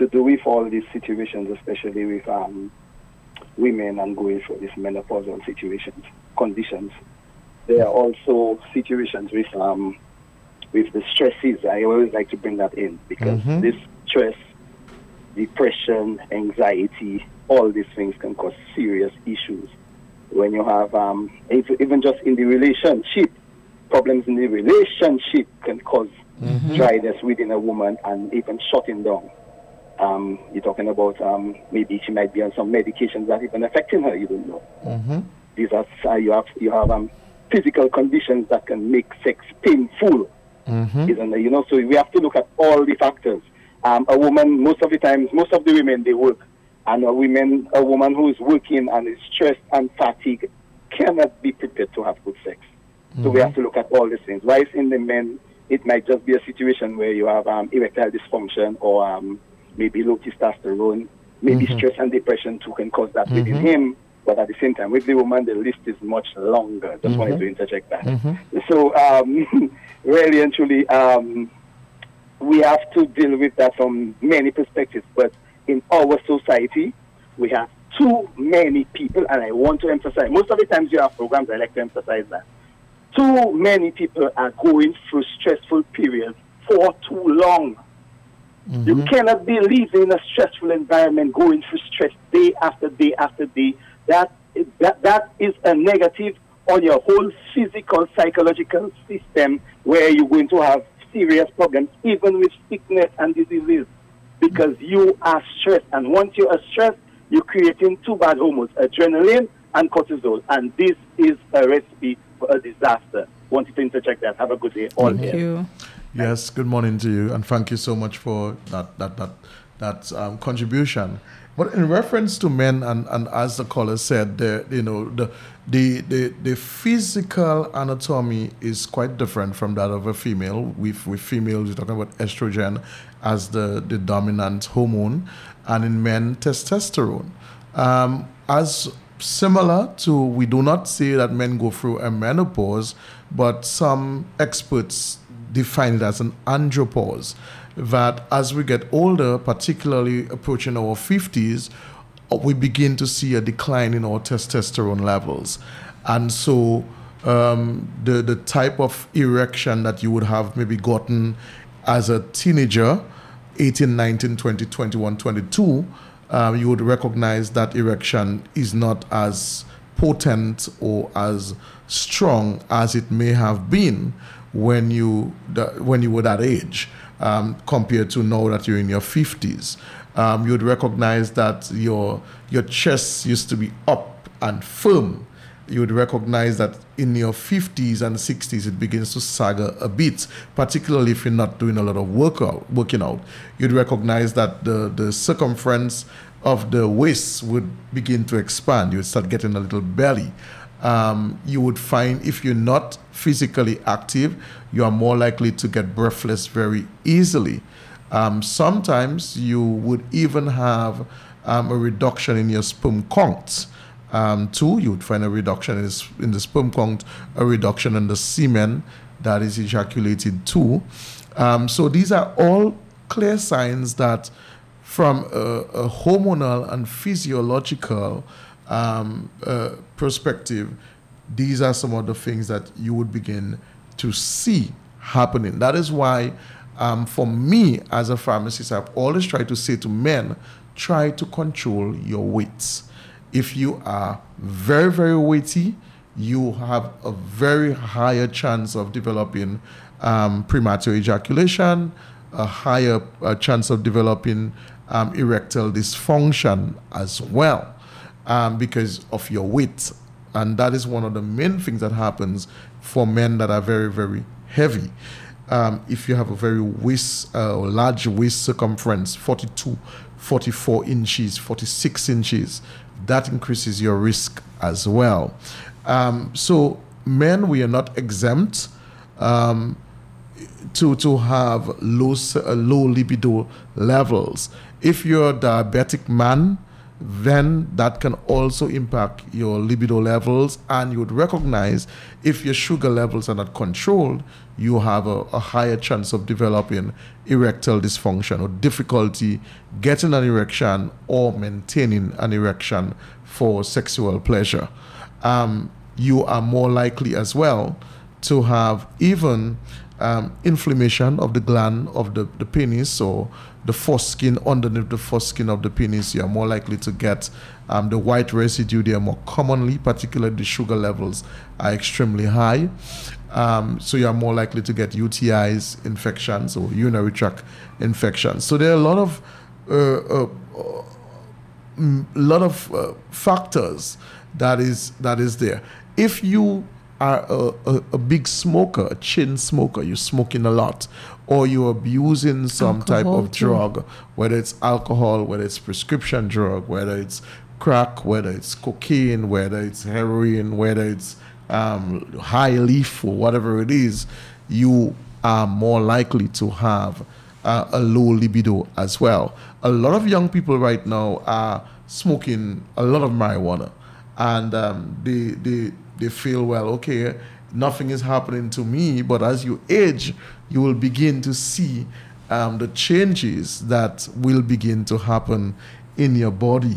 to do with all these situations, especially with um, women and going through these menopausal situations, conditions. There are also situations with um, with the stresses. I always like to bring that in because Mhm. this stress, depression, anxiety, all these things can cause serious issues. When you have, um, if, even just in the relationship, problems in the relationship can cause dryness within a woman and even shutting down. Um, you're talking about um, maybe she might be on some medications that even affecting her, you don't know. Mm-hmm. These are, uh, you have, you have um, physical conditions that can make sex painful. Mm-hmm. Isn't it? You know, so we have to look at all the factors. Um, a woman, most of the times, most of the women, they work. And a woman, a woman who is working and is stressed and fatigued cannot be prepared to have good sex. So we have to look at all these things. Whilst in the men, it might just be a situation where you have um, erectile dysfunction or um, maybe low testosterone. Maybe Mhm. stress and depression too can cause that within him. But at the same time, with the woman, the list is much longer. Just wanted to interject that. So um, really and truly, um, we have to deal with that from many perspectives. But in our society, we have too many people, and I want to emphasize, most of the times you have programs, I like to emphasize that. Too many people are going through stressful periods for too long. You cannot be living in a stressful environment, going through stress day after day after day. That is, that, that is a negative on your whole physical, psychological system where you're going to have serious problems, even with sickness and diseases, because you are stressed. And once you are stressed, you're creating two bad hormones, adrenaline and cortisol. And this is a recipe for a disaster. Wanted to interject that. Have a good day. All Thank here. you. Yes, good morning to you, and thank you so much for that that that that um, contribution. But in reference to men, and, and as the caller said, the you know the, the the the physical anatomy is quite different from that of a female. With with females, we're talking about estrogen as the the dominant hormone, and in men, testosterone. Um, as similar to, we do not say that men go through a menopause, but some experts define it as an andropause, that as we get older, particularly approaching our fifties, we begin to see a decline in our testosterone levels. And so um, the, the type of erection that you would have maybe gotten as a teenager, eighteen, nineteen, twenty, twenty-one, twenty-two, um, you would recognize that erection is not as potent or as strong as it may have been when you the, when you were that age, um, compared to now that you're in your fifties. Um, you would recognize that your your chest used to be up and firm. You would recognize that in your fifties and sixties it begins to sag a, a bit, particularly if you're not doing a lot of workout, working out. You'd recognize that the, the circumference of the waist would begin to expand. You would start getting a little belly. Um, you would find if you're not physically active, you are more likely to get breathless very easily. Um, sometimes you would even have um, a reduction in your sperm count. Um, too, you would find a reduction in, this, in the sperm count, a reduction in the semen that is ejaculated too. Um, so these are all clear signs that from a, a hormonal and physiological um, uh, perspective, these are some of the things that you would begin to see happening. That is why, um, for me as a pharmacist, I've always tried to say to men, try to control your weights. If you are very, very weighty, you have a very higher chance of developing um, premature ejaculation, a higher uh, chance of developing um, erectile dysfunction as well, um, because of your weight. And that is one of the main things that happens for men that are very, very heavy. Um, if you have a very waist, uh, large waist circumference, forty-two, forty-four inches, forty-six inches, that increases your risk as well. Um, so men, we are not exempt um, to to have low uh, low libido levels. If you're a diabetic man, then that can also impact your libido levels, and you would recognize if your sugar levels are not controlled, you have a, a higher chance of developing erectile dysfunction or difficulty getting an erection or maintaining an erection for sexual pleasure. Um, you are more likely as well to have even um, inflammation of the gland of the, the penis, or the foreskin, underneath the foreskin of the penis. You are more likely to get um, the white residue there more commonly, particularly the sugar levels are extremely high. Um, so you are more likely to get U T Is, infections, or urinary tract infections. So there are a lot of uh, uh, uh, lot of uh, factors that is that is there. If you are a, a, a big smoker, a chain smoker, you're smoking a lot, or you're abusing some Alcohol type of too. drug, whether it's alcohol, whether it's prescription drug, whether it's crack, whether it's cocaine, whether it's heroin, whether it's um, high leaf or whatever it is, you are more likely to have uh, a low libido as well. A lot of young people right now are smoking a lot of marijuana, and um, they, they, they feel, well, okay, nothing is happening to me. But as you age, you will begin to see um, the changes that will begin to happen in your body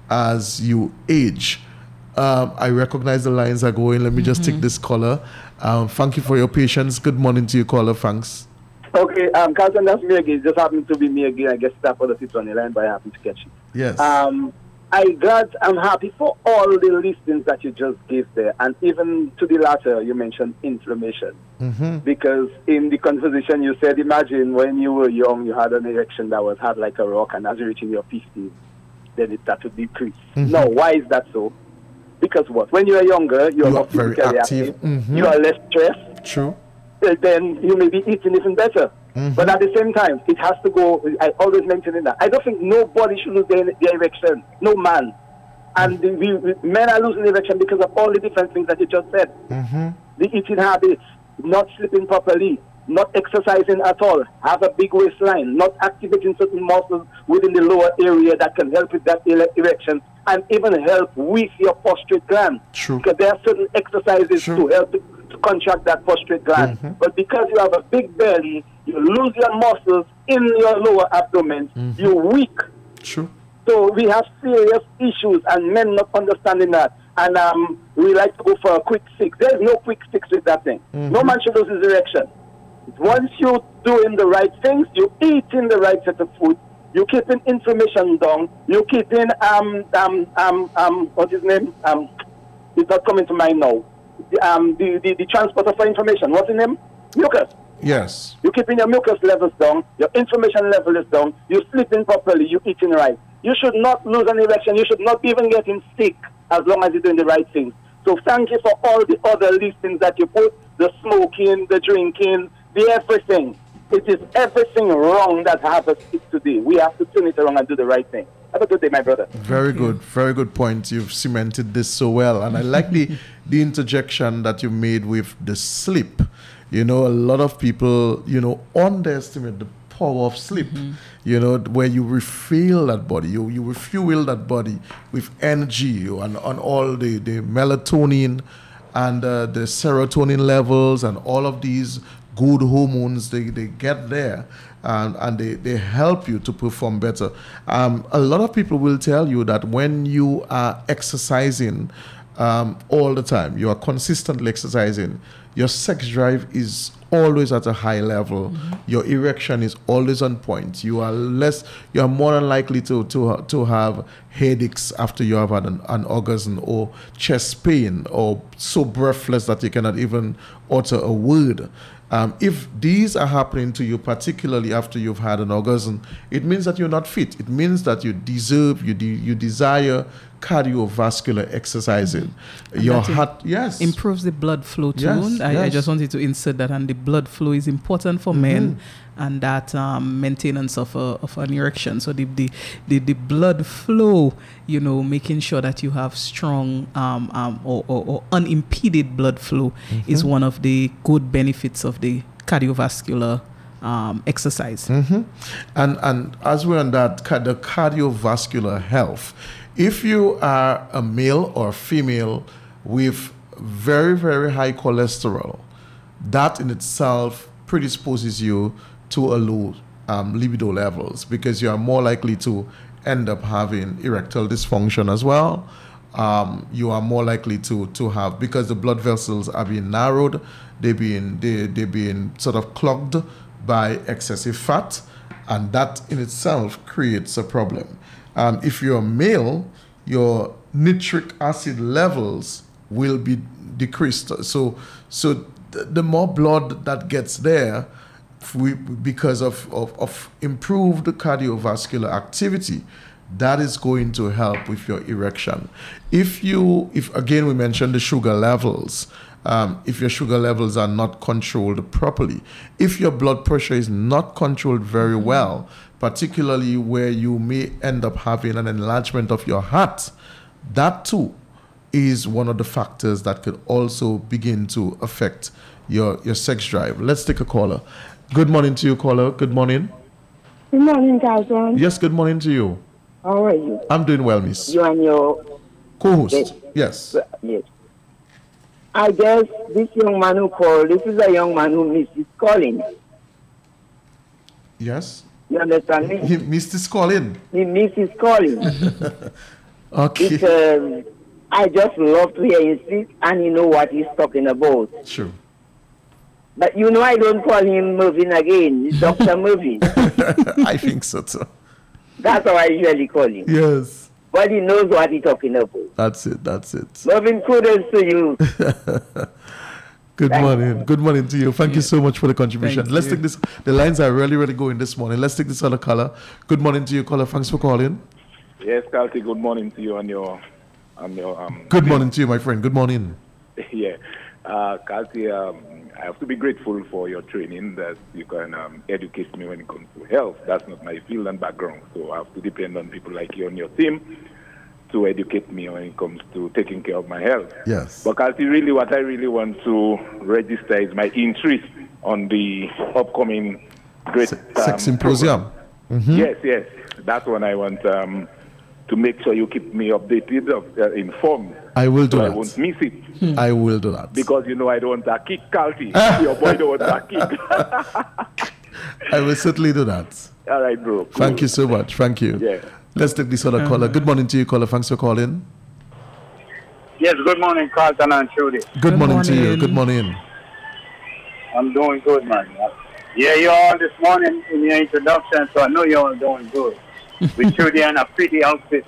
as you age. Um, I recognize the lines are going. Let me just take this caller. Um, thank you for your patience. Good morning to you, caller. Thanks. Okay, um, Carlton, that's me again. It just happened to be me again. I guess that other people on the line, but I happen to catch it. Yes. Um, I glad, I'm happy for all the listings that you just gave there, and even to the latter, you mentioned inflammation. Mm-hmm. Because in the conversation you said, imagine when you were young, you had an erection that was hard like a rock, and as you reach in your fifties, then it started to decrease. Mm-hmm. Now, why is that so? Because what? When you are younger, you are You more are very physically active. active, Mhm. you are less stressed, True. uh, then you may be eating even better. Mhm. But at the same time, it has to go, I always mention that. I don't think nobody should lose their, their erection, no man. And the, we, we, men are losing erection because of all the different things that you just said. Mm-hmm. The eating habits, not sleeping properly, not exercising at all, have a big waistline, not activating certain muscles within the lower area that can help with that ele- erection, and even help with your prostate gland. True. Because there are certain exercises True. to help to, to contract that prostate gland. Mhm. But because you have a big belly, you lose your muscles in your lower abdomen, Mhm. you're weak. True. So we have serious issues, and men not understanding that. And um, we like to go for a quick fix. There's no quick fix with that thing. Mhm. No man should lose his erection. Once you doing the right things, you eating the right set of food, you keeping inflammation down, you keeping um um um um what's his name um it's not coming to mind now. The, um the, the the transporter for information. What's his name? Mucus. Yes. You're keeping your mucus levels down, your inflammation level is down, you're sleeping properly, you're eating right. You should not lose an erection, you should not even getting sick as long as you're doing the right things. So thank you for all the other listings that you put, the smoking, the drinking, the everything. It is everything wrong that happens today. We have to turn it around and do the right thing. Have a good day, my brother. Very good, very good point. You've cemented this so well, and I like the the interjection that you made with the sleep. You know, a lot of people, you know, underestimate the power of sleep. Mm-hmm. You know, where you refuel that body, you you refuel that body with energy and on all the the melatonin and uh, the serotonin levels and all of these good hormones, they, they get there and, and they, they help you to perform better. Um, a lot of people will tell you that when you are exercising um, all the time, you are consistently exercising, your sex drive is always at a high level. Mm-hmm. Your erection is always on point. You are less, you are more than likely to to to have headaches after you have had an, an orgasm, or chest pain, or so breathless that you cannot even utter a word. Um, if these are happening to you, particularly after you've had an orgasm, it means that you're not fit. It means that you deserve, you de- you desire cardiovascular exercising. And Your that heart, yes, improves the blood flow too. Yes, I, I yes. just wanted to insert that, and the blood flow is important for Mm-hmm. men, and that um, maintenance of a, of an erection. So the, the the the blood flow, you know, making sure that you have strong um, um or, or, or unimpeded blood flow Mm-hmm. is one of the good benefits of the cardiovascular um, exercise. Mm-hmm. And and as we're on that, ca- the cardiovascular health, if you are a male or female with very, very high cholesterol, that in itself predisposes you to a low um, libido levels, because you are more likely to end up having erectile dysfunction as well. Um, you are more likely to to have, because the blood vessels are being narrowed, they being they they being sort of clogged by excessive fat, and that in itself creates a problem. Um, if you're a male, your nitric acid levels will be decreased. So so th- the more blood that gets there, we, because of, of, of improved cardiovascular activity, that is going to help with your erection. If you, if again we mentioned the sugar levels, um, if your sugar levels are not controlled properly, if your blood pressure is not controlled very well, particularly where you may end up having an enlargement of your heart, that too is one of the factors that could also begin to affect your, your sex drive. Let's take a caller. Good morning to you, caller. Good morning. Good morning, Carlton. Yes, good morning to you. How are you? I'm doing well, miss. You and your co-host. Yes. Yes. I guess this young man who called, this is a young man who missed his calling. Yes. You understand me? He missed his calling. He missed his calling. Okay. It's, um, I just love to hear him speak, and you know what he's talking about. Sure. But you know I don't call him Mervyn again. It's Doctor Mervyn. I think so too. That's how I usually call him. Yes. But he knows what he's talking about. That's it. That's it. Mervyn, kudos to you. Good Thank morning. you. Good morning to you. Thank you so much for the contribution. Thank Let's you. take this. The lines are really, really going this morning. Let's take this other caller. Good morning to you, caller. Thanks for calling. Yes, Kalti, good morning to you and your... And your um, Good morning to you, my friend. Good morning. yeah. Uh, Kalti, um, I have to be grateful for your training that you can um, educate me when it comes to health. That's not my field and background, so I have to depend on people like you on your team to educate me when it comes to taking care of my health. Yes. But Kalti, really what I really want to register is my interest on the upcoming great... Se- um, Sex Symposium. program. Yes, yes. That's one I want um, to make sure you keep me updated, uh, informed. I will do so that. I won't miss it. I will do that. Because, you know, I don't want a kick, Kalti. Your boy don't want a kick. I will certainly do that. All right, bro. Cool. Thank you so much. Thank you. Yeah. Let's take this other caller. Good morning to you, caller. Thanks for calling. Yes, good morning, Carlton and Trudy. Good, Good morning, to you. morning. Good morning. I'm doing good, man. Yeah, you're on this morning in your introduction, so I know you're all doing good. With Trudy and a pretty outfit.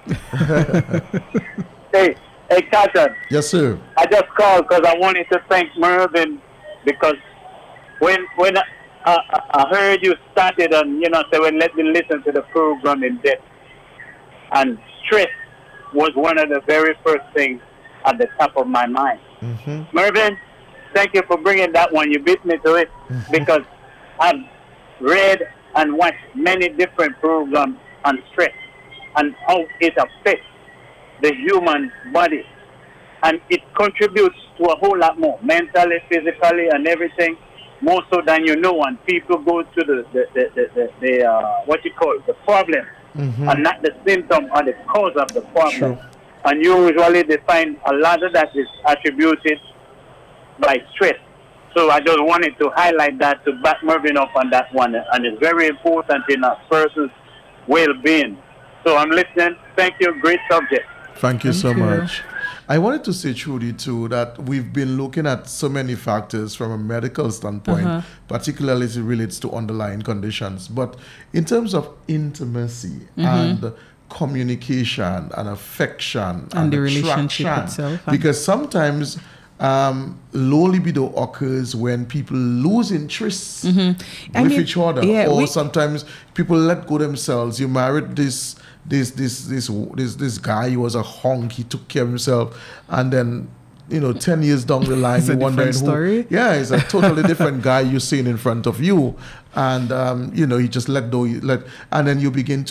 hey, hey, Carlton. Yes, sir. I just called because I wanted to thank Mervyn because when when I, I, I heard you started and, you know, say, well, let me listen to the program in depth. And stress was one of the very first things at the top of my mind. Mm-hmm. Mervyn, thank you for bringing that one. You beat me to it because I've read and watched many different programs on stress and how it affects the human body. And it contributes to a whole lot more, mentally, physically, and everything, more so than you know. And people go to the, the, the, the, the, the uh, what you call it, the problem, Mm-hmm. and not the symptom or the cause of the problem. Sure. And usually they find a lot of that is attributed by stress. So I just wanted to highlight that to back Mervyn up on that one. And it's very important in a person's well-being. So I'm listening. Thank you. Great subject. Thank you Thank so you. much. I wanted to say, Trudy, too, that we've been looking at so many factors from a medical standpoint, Uh-huh. particularly as it relates to underlying conditions. But in terms of intimacy Mm-hmm. and communication and affection and, And the relationship attraction, itself. because sometimes um, low libido occurs when people lose interest I with mean, each other, yeah, or we- sometimes people let go themselves. You married this this this this this this guy. He was a hunk. He took care of himself, and then you know, ten years down the line, It's a you're wondering different who. story. Yeah, it's a totally different guy you're seeing in front of you, and um, you know, he just let go. you Let and then you begin to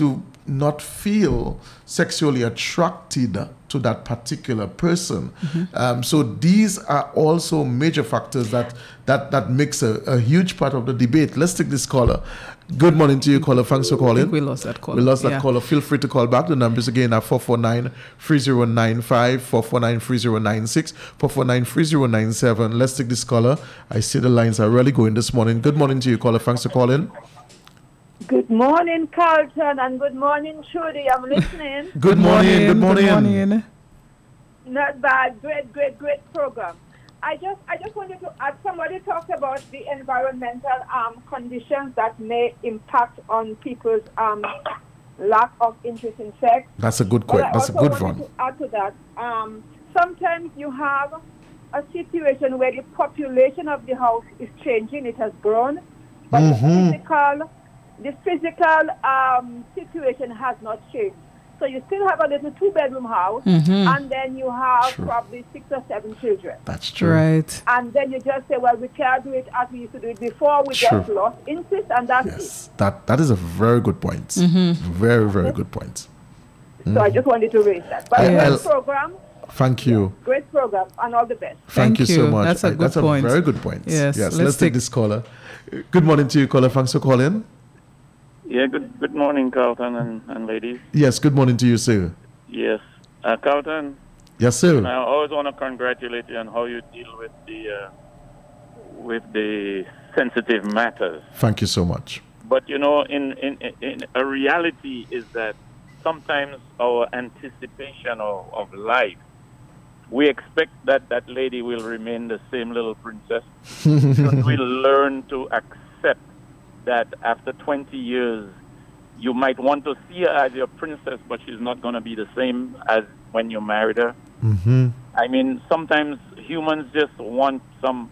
not feel sexually attracted to that particular person. Mm-hmm. Um, so these are also major factors that that that makes a, a huge part of the debate. Let's take this caller. Good morning to you, caller. Thanks for calling. We lost that caller. We lost that yeah. caller. Feel free to call back. The numbers again are four four nine, three zero nine five, four four nine, three zero nine six, four four nine, three zero nine seven. Let's take this caller. I see the lines are really going this morning. Good morning to you, caller. Thanks for calling. Good morning, Carlton, and good morning, Trudy. I'm listening. Good, good morning, morning. Good morning. Good morning. Not bad. Great, great, great program. I just, I just wanted to add. Somebody talked about the environmental um, conditions that may impact on people's um, lack of interest in sex. That's a good question. That's a good one. To add to that, um, sometimes you have a situation where the population of the house is changing. It has grown, but mm-hmm. the physical, the physical um, situation has not changed. So you still have a little two-bedroom house, mm-hmm. and then you have true. probably six or seven children. That's true. Right. And then you just say, well, we can't do it as we used to do it before. We true. just lost interest, and that's yes. it. That, that is a very good point. Mm-hmm. Very, very good point. Mm-hmm. So I just wanted to raise that. But I, great I'll, program. Thank you. Yeah, great program, and all the best. Thank, Thank you so much. That's a I, good that's point. That's a very good point. Yes. Yes. Let's, let's take, take this caller. Good morning to you, caller. Thanks for calling. Yeah, good good morning, Carlton and, and ladies. Yes, good morning to you, sir. Yes. Uh, Carlton. Yes, sir. I always want to congratulate you on how you deal with the uh, with the sensitive matters. Thank you so much. But, you know, in, in, in a reality is that sometimes our anticipation of, of life, we expect that that lady will remain the same little princess. Should we learn to accept that after twenty years, you might want to see her as your princess, but she's not going to be the same as when you married her. Mm-hmm. I mean, sometimes humans just want some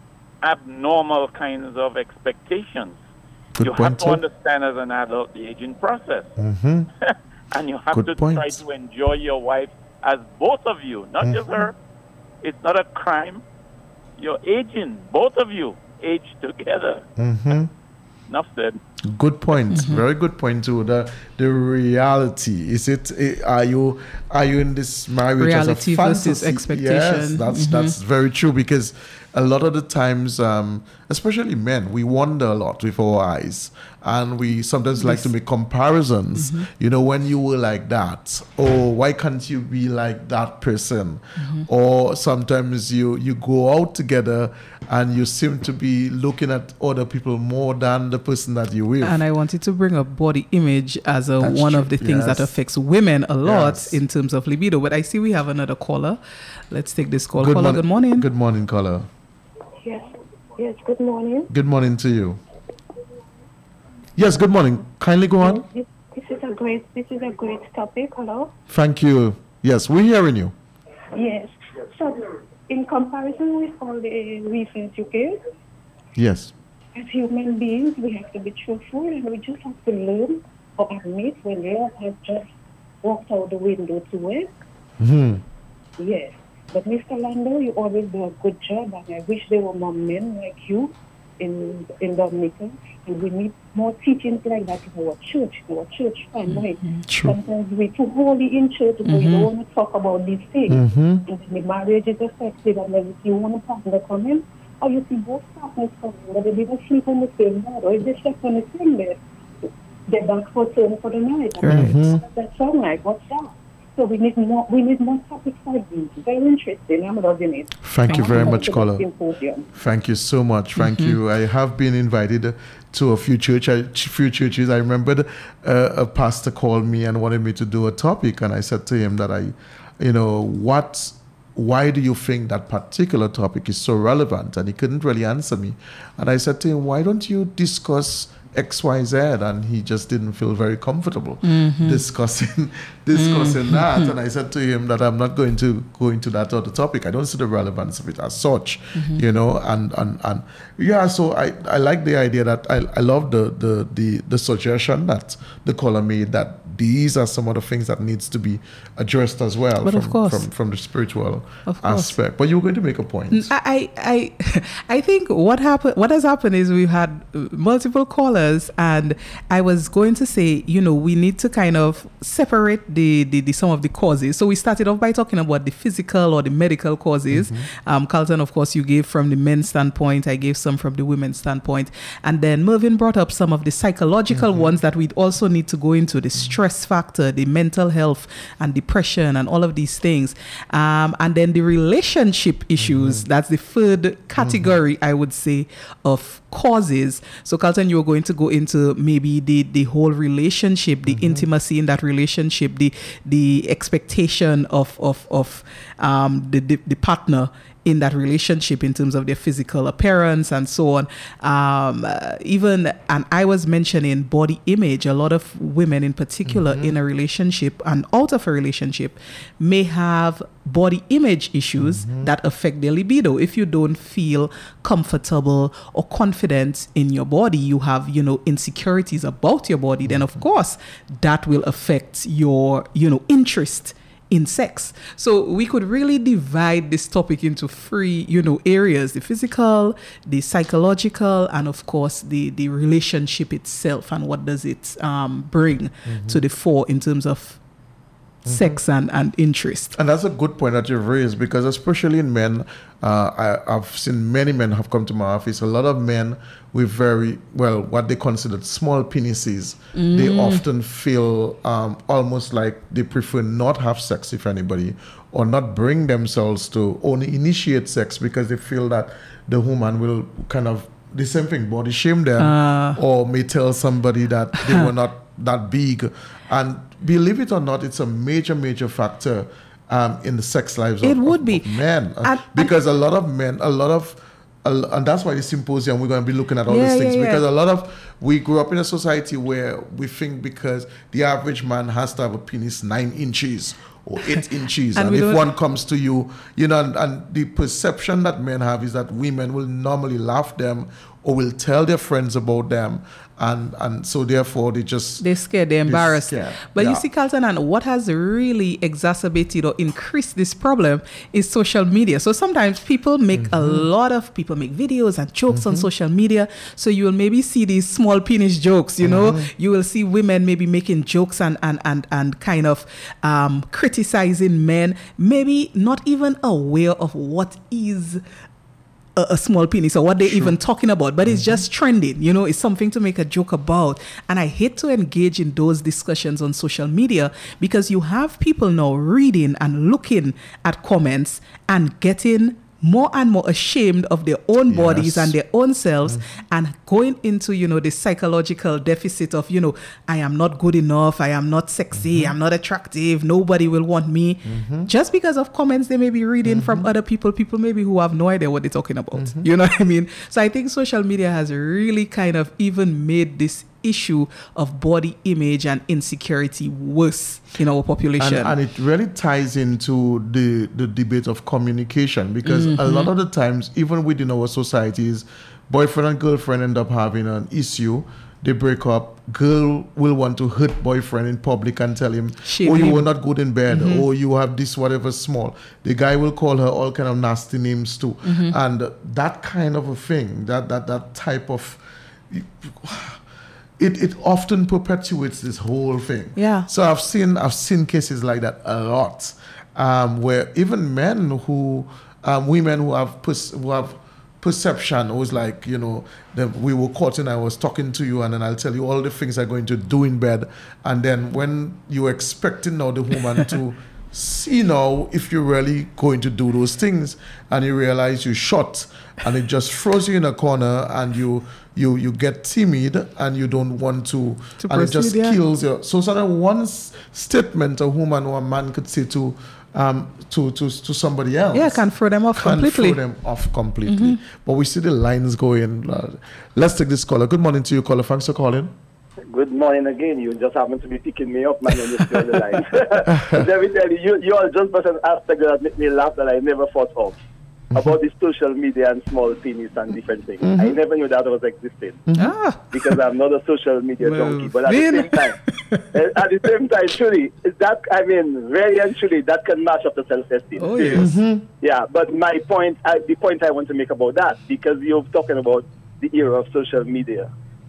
abnormal kinds of expectations. Good you point, have to sir. understand as an adult the aging process. Mm-hmm. And you have Good to point. try to enjoy your wife as both of you, not mm-hmm. just her. It's not a crime. You're aging. Both of you age together. Mm-hmm. Enough said. Good point. Mm-hmm. Very good point too. The the reality is it. eh, Are you are you in this marriage Reality as a fantasy? versus expectation. Yes, that's Mm-hmm. that's very true because a lot of the times, um, especially men, we wonder a lot with our eyes, and we sometimes like to make comparisons. Mm-hmm. You know, when you were like that, or why can't you be like that person? Mm-hmm. Or sometimes you you go out together and you seem to be looking at other people more than the person that you're with. And I wanted to bring up body image as a, That's one true. of the things Yes. that affects women a lot Yes. in terms of libido. But I see we have another caller. Let's take this call. Good Caller, morning. good morning. Good morning, caller. Yes, yes, good morning. Good morning to you. Yes, good morning. Kindly go on. This, this is a great, this is a great topic. Hello. Thank you. Yes, we're hearing you. Yes. So, in comparison with all the reasons you gave, Yes. as human beings, we have to be truthful, and we just have to learn or admit when love has just walked out the window to work. Hmm. Yes. But Mister Lando, you always do a good job, and I wish there were more men like you in in Dominica. And we need more teachings like that in our church, in our church family. True. Sometimes we're too holy in church, but we don't want to talk about these things. Mm-hmm. And then the marriage is effective, and then if you want a partner come in, or you see both partners come in, but they didn't sleep on the same bed, or if they slept on the same bed, they're back for turn for the night. I mean, Right. that sound like, what's that? So we need more. We need more topics like these. Very interesting. I'm loving it. Thank you very much, caller. Symposium. Thank you so much. Thank you. I have been invited to a few church, a few churches. I remembered uh, a pastor called me and wanted me to do a topic, and I said to him that I, you know, what, why do you think that particular topic is so relevant? And he couldn't really answer me. And I said to him, why don't you discuss X, Y, Z, and he just didn't feel very comfortable Mm-hmm. discussing discussing that. And I said to him that I'm not going to go into that other topic. I don't see the relevance of it as such, you know. And and and yeah, so I, I like the idea that I, I love the, the the the suggestion that the caller made that these are some of the things that needs to be addressed as well But from, of course. from from the spiritual Of course. aspect. But you were going to make a point. I, I, I think what happened, what has happened is we've had uh, multiple callers callers, and I was going to say, you know, we need to kind of separate the, the, the some of the causes. So we started off by talking about the physical or the medical causes. Mm-hmm. Um, Carlton, of course, you gave from the men's standpoint. I gave some from the women's standpoint. And then Mervyn brought up some of the psychological mm-hmm. ones that we'd also need to go into, the stress factor, the mental health and depression and all of these things. Um, and then the relationship issues, mm-hmm. that's the third category, mm-hmm. I would say, of causes. So Carlton, you were going to go into maybe the the whole relationship, the mm-hmm. intimacy in that relationship, the the expectation of of of um the the, the partner in that relationship in terms of their physical appearance and so on. Um, uh, even, and I was mentioning body image. A lot of women in particular mm-hmm. in a relationship and out of a relationship may have body image issues mm-hmm. that affect their libido. If you don't feel comfortable or confident in your body, you have, you know, insecurities about your body, mm-hmm. then of course that will affect your, you know, interest in sex. So we could really divide this topic into three, you know, areas: the physical, the psychological, and of course the the relationship itself, and what does it um, bring mm-hmm. to the fore in terms of mm-hmm. sex and, and interest. And that's a good point that you've raised, because especially in men, uh, I, I've seen many men have come to my office. A lot of men with very, well, what they consider small penises, mm. they often feel um, almost like they prefer not have sex with anybody, or not bring themselves to only initiate sex, because they feel that the woman will kind of, the same thing, body shame them, uh. or may tell somebody that they were not that big. And believe it or not, it's a major, major factor um, in the sex lives of, it would of, be. of men. And, because a lot of men, a lot of, uh, and that's why the symposium, we're going to be looking at all yeah, these things, yeah, yeah. because a lot of, we grew up in a society where we think because the average man has to have a penis nine inches or eight inches. and, and if one comes to you, you know, and, and the perception that men have is that women will normally laugh them or will tell their friends about them. And and so therefore they just... They're scared, they're embarrassed. They're but yeah. you see, Carlton, and what has really exacerbated or increased this problem is social media. So sometimes people make mm-hmm. a lot of, people make videos and jokes mm-hmm. on social media. So you will maybe see these small penis jokes, you mm-hmm. know. You will see women maybe making jokes and, and, and, and kind of um, criticizing men, maybe not even aware of what is A, a small penis or what they're True. even talking about, but mm-hmm. it's just trending, you know, it's something to make a joke about. And I hate to engage in those discussions on social media, because you have people now reading and looking at comments and getting more and more ashamed of their own bodies yes. and their own selves, mm-hmm. and going into, you know, the psychological deficit of, you know, I am not good enough, I am not sexy, mm-hmm. I'm not attractive, nobody will want me, mm-hmm. just because of comments they may be reading mm-hmm. from other people, people maybe who have no idea what they're talking about. Mm-hmm. You know what I mean? So I think social media has really kind of even made this issue of body image and insecurity worse in our population. And, and it really ties into the, the debate of communication, because mm-hmm. a lot of the times, even within our societies, boyfriend and girlfriend end up having an issue. They break up. Girl will want to hurt boyfriend in public and tell him, Shame oh, you him. were not good in bed, Mm-hmm. or you have this, whatever, small. The guy will call her all kind of nasty names too. Mm-hmm. And that kind of a thing, that that that type of... It, it often perpetuates this whole thing. Yeah. So I've seen I've seen cases like that a lot, um, where even men who, um, women who have pers- who have perception, who's like, you know, that we were caught and I was talking to you, and then I'll tell you all the things I'm going to do in bed, and then when you're expecting now the woman to see now if you're really going to do those things, and you realize you shot, and it just throws you in a corner, and you you you get timid and you don't want to, to and proceed, it just yeah. kills you. So sort of one s- statement a woman or a man could say to um to to, to somebody else, yeah, can throw them off can completely. throw them off completely. Mm-hmm. But we see the lines going. Uh, let's take this caller. Good morning to you, caller. Thanks for calling. Good morning again. You just happen to be picking me up, man, when you stay on the line. Let me tell you, you, you all just was an aspect that made me laugh that I never thought of. Mm-hmm. About the social media and small penis and different things. Mm-hmm. I never knew that was existing. Mm-hmm. Because I'm not a social media well, donkey. But at the same time, at the same time, truly, that, I mean, very and truly, that can match up the self-esteem. Oh, yes. Mm-hmm. Yeah, but my point, I, the point I want to make about that, because you're talking about the era of social media.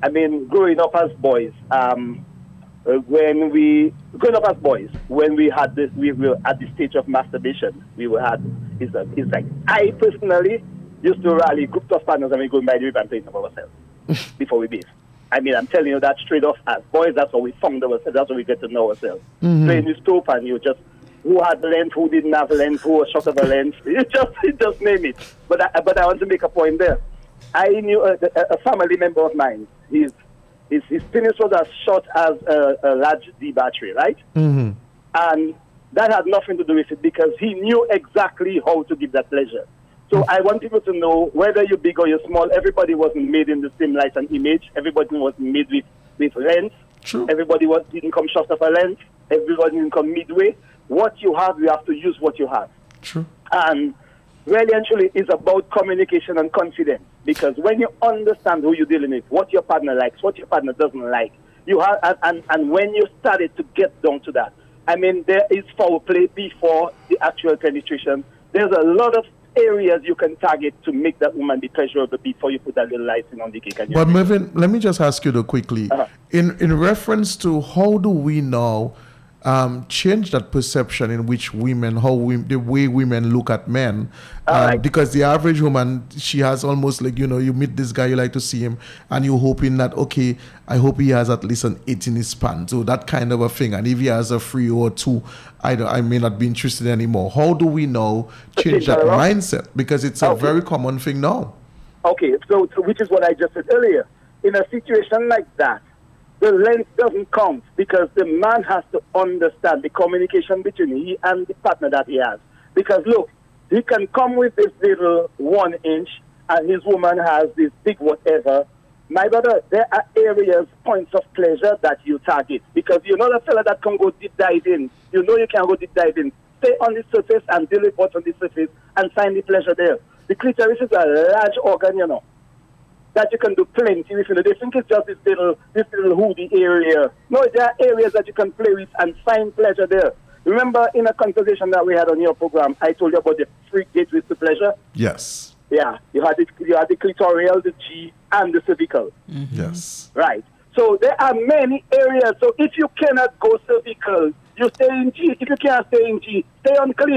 I mean, growing up as boys, um, uh, when we growing up as boys, when we had this, we were at the stage of masturbation. We were had it's, a, it's like I personally used to rally groups of partners and we go by the river and play of ourselves before we bathe. I mean, I'm telling you that straight off. As boys, that's how we found ourselves. That's how we get to know ourselves. Mhm. Playing the stove and you just who had length, who didn't have length, who was short of a length. You just you just name it. But I, but I want to make a point there. I knew a, a, a family member of mine. His his, his penis was as short as a, a large D battery, right? Mm-hmm. And that had nothing to do with it because he knew exactly how to give that pleasure. So I want people to know whether you're big or you're small, everybody wasn't made in the same light and image. Everybody wasn't made with, with length. True. Everybody was, didn't come short of a length. Everybody didn't come midway. What you have, you have to use what you have. True. And really and truly, it's about communication and confidence. Because when you understand who you're dealing with, what your partner likes, what your partner doesn't like, you have, and, and, and when you started to get down to that, I mean, there is foul play before the actual penetration. There's a lot of areas you can target to make that woman be pleasurable before you put that little icing on the cake. And But Mervyn, let me just ask you though quickly, Uh-huh. in in reference to how do we now um, change that perception in which women, how we, the way women look at men, uh, because the average woman, she has almost like, you know, you meet this guy, you like to see him, and you're hoping that, okay, I hope he has at least an eight in his pants, so that kind of a thing. And if he has a three or two, I, don't, I may not be interested anymore. How do we now change that mindset? Because it's a Okay. very common thing now. Okay, so, so which is what I just said earlier. In a situation like that, the length doesn't count because the man has to understand the communication between he and the partner that he has. Because look, he can come with this little one inch and his woman has this big whatever. My brother, there are areas, points of pleasure that you target. Because you're not a fella that can go deep dive in. You know you can go deep dive in. Stay on the surface and deal with what's on the surface and find the pleasure there. The clitoris is a large organ, you know, that you can do plenty with. You know, they think it's just this little, this little hoodie area. No, there are areas that you can play with and find pleasure there. Remember in a conversation that we had on your program, I told you about the three gateways to pleasure? Yes. Yeah, you had the, you had the clitoral, the G, and the cervical. Yes. Right. So there are many areas. So if you cannot go cervical, you stay in G. If you can't stay in G, stay on clit.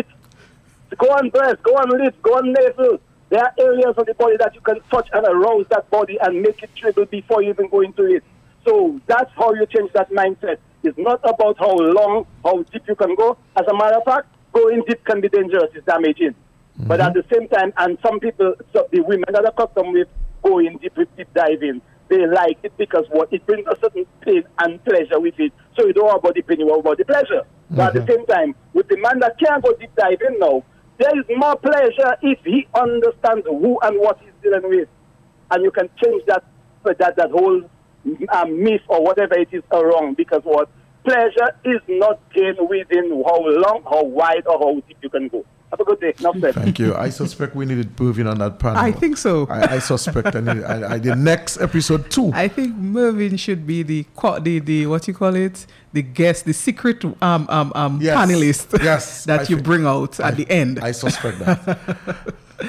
Go on breast, go on lips, go on navel. There are areas of the body that you can touch and arouse that body and make it trigger before you even go into it. So that's how you change that mindset. It's not about how long, how deep you can go. As a matter of fact, going deep can be dangerous, it's damaging. Mm-hmm. But at the same time, and some people, so the women that are accustomed with going deep with deep diving, they like it because what it brings a certain pain and pleasure with it. So you don't worry about the pain, you worry about the pleasure. Mm-hmm. But at the same time, with the man that can't go deep diving now, there is more pleasure if he understands who and what he's dealing with. And you can change that that, that whole um, myth or whatever it is around. Because what? Pleasure is not gained within how long, how wide, or how deep you can go. Have a good day. Enough said. Thank you. I suspect we needed Mervyn on that panel. I think so. I, I suspect I need I, I, the next episode too. I think Mervyn should be the the the what you call it, the guest, the secret um um um Yes. panelist. Yes, that I you think- bring out at I- the end. I suspect that.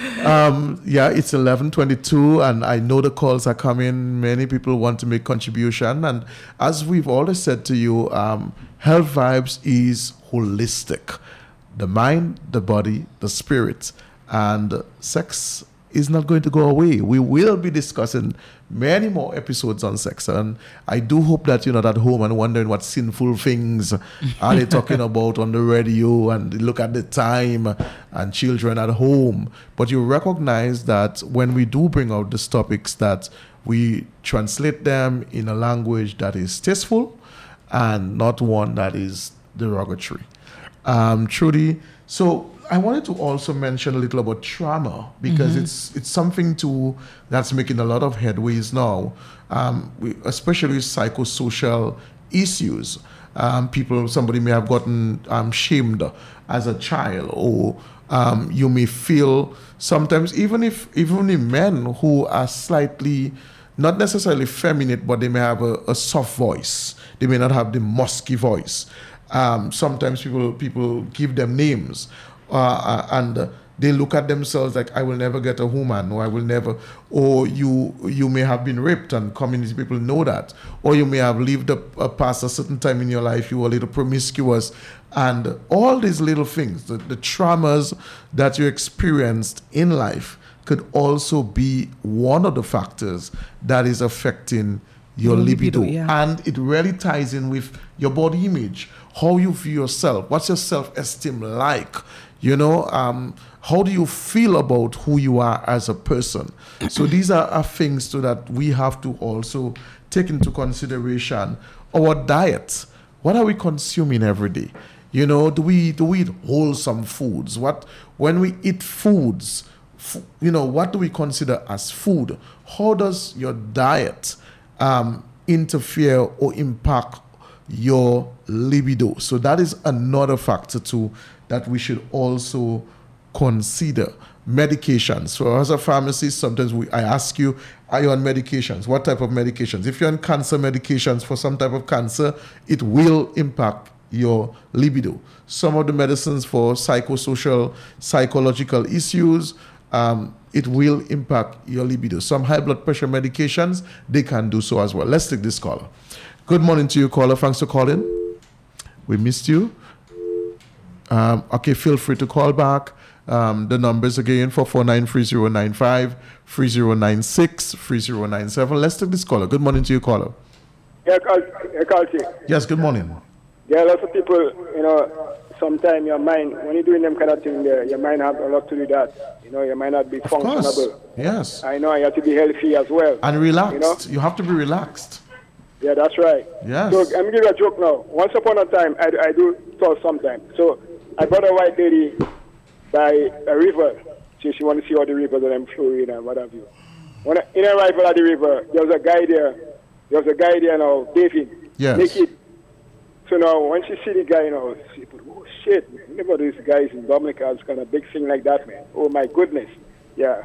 um, yeah, it's eleven twenty-two, and I know the calls are coming. Many people want to make contribution, and as we've always said to you, um, Health Vibes is holistic. The mind, the body, the spirit, and sex is not going to go away. We will be discussing many more episodes on sex, and I do hope that you're not at home and wondering what sinful things are they talking about on the radio, and look at the time, and children at home. But you recognize that when we do bring out these topics, that we translate them in a language that is tasteful and not one that is derogatory. Um, Trudy, so I wanted to also mention a little about trauma, because Mhm. it's it's something to that's making a lot of headways now, um, we, especially with psychosocial issues. Um, people, somebody may have gotten um, shamed as a child, or um, you may feel sometimes, even if even in men who are slightly not necessarily feminine, but they may have a, a soft voice. They may not have the musky voice. Um, sometimes people people give them names, uh, and uh, they look at themselves like, I will never get a woman, or I will never, or you you may have been raped, and community people know that, or you may have lived a, a past a certain time in your life, you were a little promiscuous, and all these little things, the, the traumas that you experienced in life could also be one of the factors that is affecting your, your libido. libido yeah. And it really ties in with your body image, how you view yourself, what's your self-esteem like, you know, um, how do you feel about who you are as a person? So these are, are things so that we have to also take into consideration. Our diet, what are we consuming every day? You know, do we do we eat wholesome foods? What when we eat foods, f- you know, what do we consider as food? How does your diet um, interfere or impact your libido? So that is another factor too that we should also consider. Medications. So as a pharmacist, sometimes we, I ask you, are you on medications? What type of medications? If you're on cancer medications for some type of cancer, it will impact your libido. Some of the medicines for psychosocial, psychological issues, um, it will impact your libido. Some high blood pressure medications, they can do so as well. Let's take this caller. Good morning to you, caller. Thanks for calling. We missed you. Um, okay, feel free to call back. Um, the numbers again, four four nine, three zero nine five, three zero nine six, three zero nine seven. Let's take this caller. Good morning to you, caller. Yeah, Carl. Yes, good morning. There are lots of people, you know, sometimes your mind, when you're doing them kind of thing there, your mind have a lot to do with that. You know, your mind not be Of functionable. course. Yes. I know you have to be healthy as well. And relaxed. You know? You have to be relaxed. Yeah, that's right. Yes. So I'm going to give you a joke now. Once upon a time, I, I do talk sometimes. So I got a white lady by a river. So she want to see all the rivers that I'm flowing and what have you. When I, in arrival at the river, there was a guy there. There was a guy there now, bathing. Yes. Naked. So now, when she see the guy, you know, she put, oh shit, remember these guys in Dominica, it's kind of big thing like that, man. Oh my goodness. Yeah.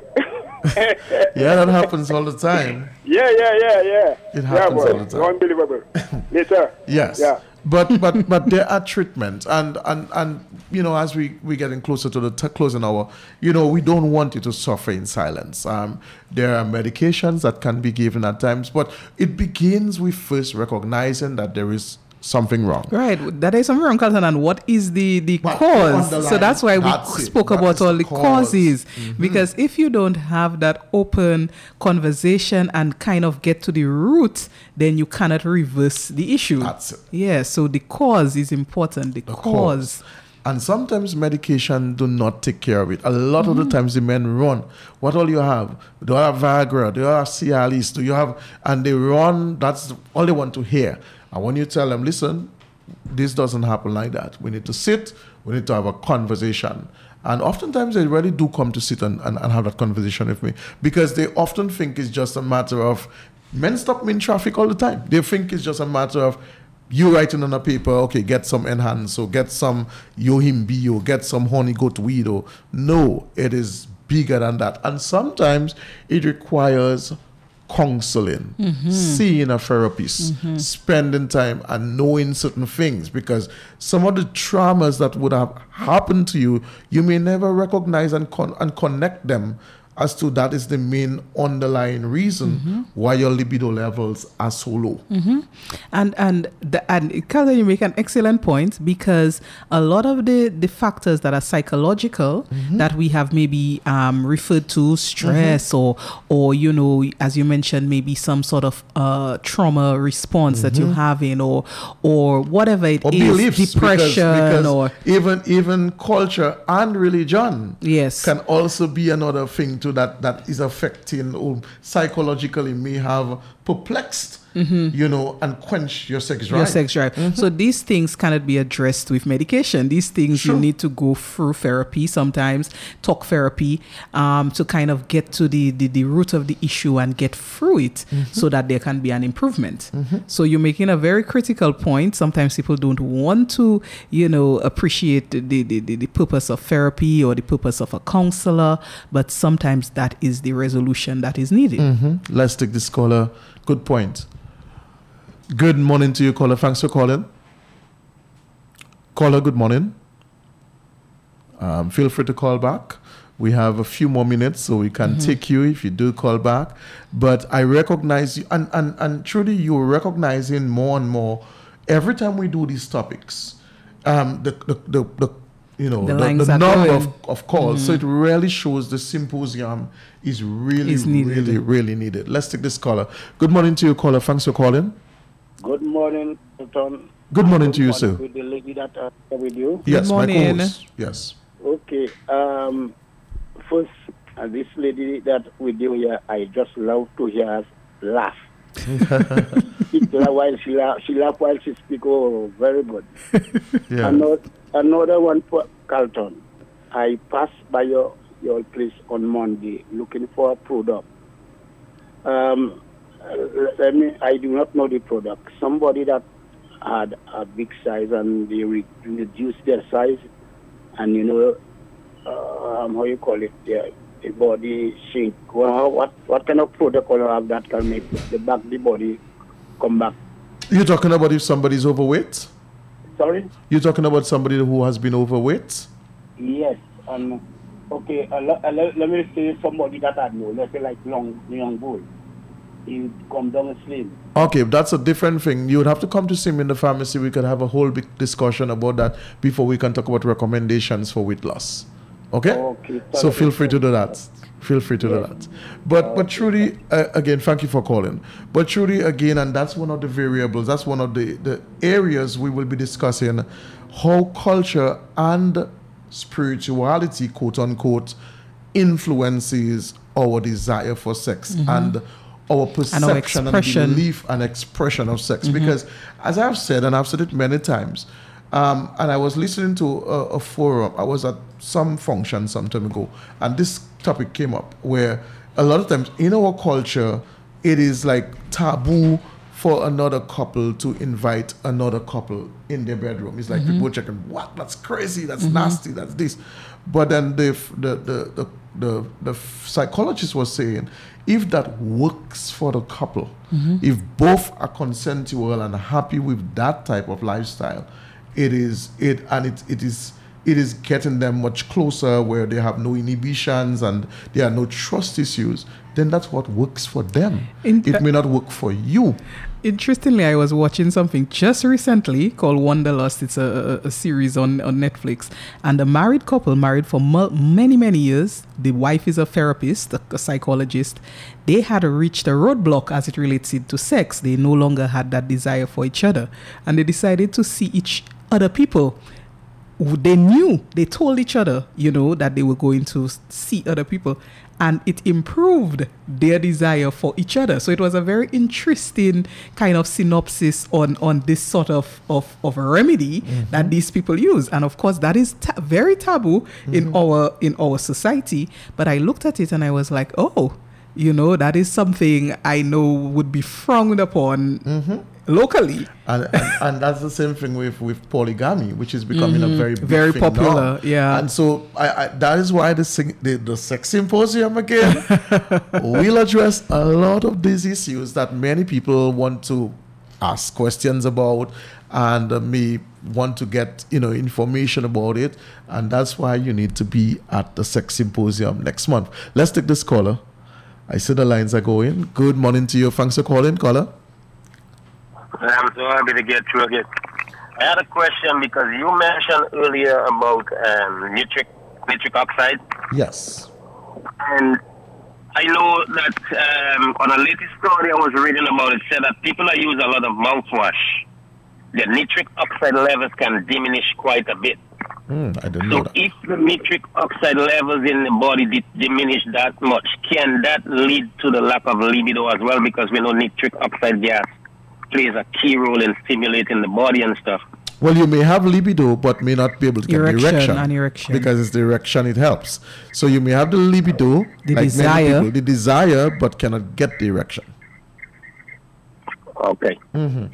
Yeah, that happens all the time. Yeah, yeah, yeah, yeah. It happens yeah, all the time. Unbelievable. Later. Yes. Yeah. But but but there are treatments, and and and you know, as we we getting closer to the t- closing hour, you know, we don't want you to suffer in silence. Um, there are medications that can be given at times, but it begins with first recognizing that there is something wrong. Right, that is something wrong, Carlton. And what is the the But cause? So that's why we that's it. spoke What about is all the the cause? causes. Mhm. Because if you don't have that open conversation and kind of get to the root, then you cannot reverse the issue. That's it. Yeah. So the cause is important. The, The cause. cause. And sometimes medication do not take care of it. A lot of the times the men run. What all you have? Do you have Viagra? Do you have Cialis? Do you have? And they run. That's all they want to hear. And when you tell them, listen, this doesn't happen like that. We need to sit. We need to have a conversation. And oftentimes they really do come to sit and, and, and have that conversation with me, because they often think it's just a matter of, men stop me in traffic all the time. They think it's just a matter of, you writing on a paper, okay, get some enhance, or get some Yohimbi, or get some honey goat weed. Or no, it is bigger than that. And sometimes it requires counseling, Mhm. seeing a therapist, Mhm. spending time and knowing certain things, because some of the traumas that would have happened to you, you may never recognize and con- and connect them as to that is the main underlying reason Mhm. why your libido levels are so low. hmm And and the, and Carla, you make an excellent point, because a lot of the, the factors that are psychological Mhm. that we have maybe um, referred to, stress or or you know, as you mentioned, maybe some sort of uh, trauma response that you're Mhm. having, or or whatever it Or is, beliefs, depression, because, because or even even culture and religion yes, can also be another thing to that that is affecting, or psychologically may have perplexed, Mhm. you know, and quench your sex drive. your sex drive. Mhm. So these things cannot be addressed with medication. These things Sure. you need to go through therapy, sometimes talk therapy, um, to kind of get to the, the, the root of the issue and get through it, Mhm. so that there can be an improvement. Mhm. So you're making a very critical point. Sometimes people don't want to, you know, appreciate the, the, the, the purpose of therapy or the purpose of a counselor, but sometimes that is the resolution that is needed. Mhm. Let's take this caller. Good point. Good morning to you, caller. Thanks for calling. Caller, good morning. Um, feel free to call back. We have a few more minutes, so we can Mhm. take you if you do call back. But I recognize you, and, and, and truly you're recognizing more and more every time we do these topics. Um, the, the, the, the you know, The the, lines the are number going. of, of calls. Mhm. So it really shows the symposium is really, Is needed. really, really needed. Let's take this caller. Good morning to you, caller. Thanks for calling. Good morning, Tom. Good morning to you, sir. With the lady that uh, with you. Yes, my co-host. Yes. Okay. Um, first, uh, this lady that with you here, I just love to hear her laugh. It laugh while she laugh, she laugh while she speak. Oh, very good. Yeah. Another, another one for Carlton. I passed by your your place on Monday looking for a product. Um, uh, let me. I do not know the product. Somebody that had a big size and they re- reduced their size, and you know, uh, um, how you call it, the, the body shrink. Well, what what kind of product will have that can make the back the body come back? You're talking about if somebody's overweight? Sorry. You're talking about somebody who has been overweight? Yes. Um. Okay. Uh, le- uh, le- let me say somebody that I know. Let's say like long young bull. He come down slim. Okay, that's a different thing. You would have to come to see me in the pharmacy. We could have a whole big discussion about that before we can talk about recommendations for weight loss. Okay? Okay. So feel free to do that. Feel free to do that. But but truly, uh, again, thank you for calling. But truly, again, and that's one of the variables. That's one of the, the areas we will be discussing how culture and spirituality, quote unquote, influences our desire for sex Mhm. and our perception and, expression. belief and expression of sex. Mhm. Because as I've said, and I've said it many times, um, and I was listening to a, a forum, I was at some function some time ago, and this topic came up where a lot of times in our culture, it is like taboo for another couple to invite another couple in their bedroom. It's like Mhm. people checking, what? That's crazy. That's Mhm. nasty. That's this. But then the the the the the, the psychologist was saying, if that works for the couple, Mhm. if both are consensual and happy with that type of lifestyle, it is it and it it is it is getting them much closer where they have no inhibitions and there are no trust issues, then that's what works for them. In- it may not work for you. Interestingly, I was watching something just recently called Wanderlust. It's a, a, a series on, on Netflix. And a married couple, married for mu- many, many years. The wife is a therapist, a, a psychologist. They had reached a roadblock as it related to sex. They no longer had that desire for each other. And they decided to see each other people. They knew, they told each other, you know, that they were going to see other people. And it improved their desire for each other. So it was a very interesting kind of synopsis on, on this sort of, of, of a remedy Mhm. that these people use. And of course, that is ta- very taboo in Mhm. our in our society. But I looked at it and I was like, oh, you know, that is something I know would be frowned upon locally. And, and, and that's the same thing with, with polygamy, which is becoming Mhm. a very big Very thing popular, now. yeah. And so I, I, that is why the, sing, the the sex symposium again will address a lot of these issues that many people want to ask questions about and uh, may want to get you know information about it, and that's why you need to be at the sex symposium next month. Let's take this caller. I see the lines are going. Good morning to you. Thanks for calling, caller. I'm so happy to get through again. I had a question because you mentioned earlier about um, nitric nitric oxide, Yes. and I know that um, on a latest story I was reading about, it said that people that use a lot of mouthwash, the nitric oxide levels can diminish quite a bit. Mm, I didn't know So that. if the nitric oxide levels in the body di- diminish that much, can that lead to the lack of libido as well? Because we know nitric oxide gas plays a key role in stimulating the body and stuff. Well, you may have libido, but may not be able to get Erection, the erection. an erection. Because it's the erection it helps. So you may have the libido, The like desire. many people, the desire, but cannot get the erection. Okay. hmm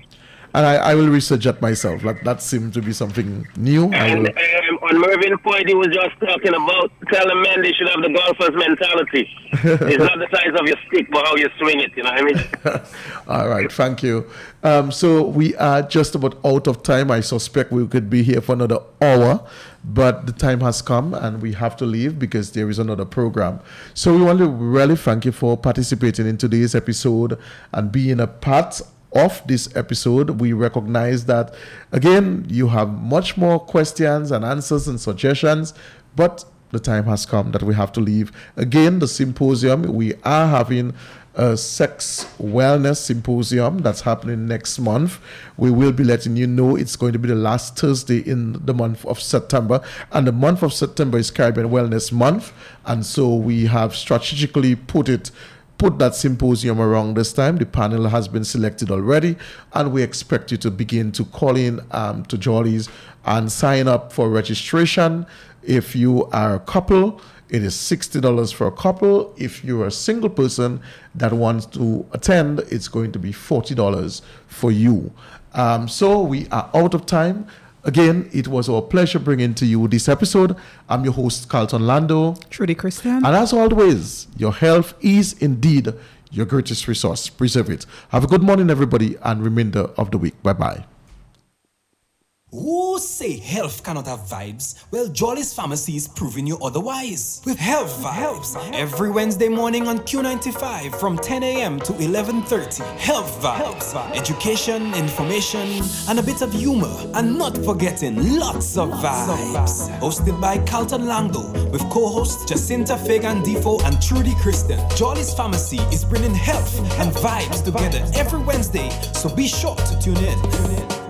And I, I will research that myself. That, that seemed to be something new. I And will, um, on Mervyn Point, he was just talking about telling men they should have the golfer's mentality. It's not the size of your stick, but how you swing it, you know what I mean? All right, thank you. Um, so we are just about out of time. I suspect we could be here for another hour, but the time has come and we have to leave because there is another program. So we want to really thank you for participating in today's episode and being a part of this episode. We recognize that, again, you have much more questions and answers and suggestions, but the time has come that we have to leave. Again, the symposium, we are having a sex wellness symposium that's happening next month. We will be letting you know. It's going to be the last Thursday in the month of September, and the month of September is Caribbean Wellness Month, and so we have strategically put it put that symposium around this time. The panel has been selected already, and we expect you to begin to call in um, to Jolly's and sign up for registration. If you are a couple, it is sixty dollars for a couple. If you're a single person that wants to attend, it's going to be forty dollars for you. Um, so we are out of time. Again, it was our pleasure bringing to you this episode. I'm your host, Carlton Lando. Trudy Christian. And as always, your health is indeed your greatest resource. Preserve it. Have a good morning, everybody, and remainder of the week. Bye-bye. Who say health cannot have vibes? Well, Jolly's Pharmacy is proving you otherwise. With Health Vibes, every Wednesday morning on Q ninety-five from ten a.m. to eleven thirty. Health Vibes, education, information, and a bit of humor. And not forgetting lots of vibes. Hosted by Carlton Langdo with co-hosts Jacinta Fagan Defo and Trudy Christian. Jolly's Pharmacy is bringing health and vibes together every Wednesday, so be sure to tune in.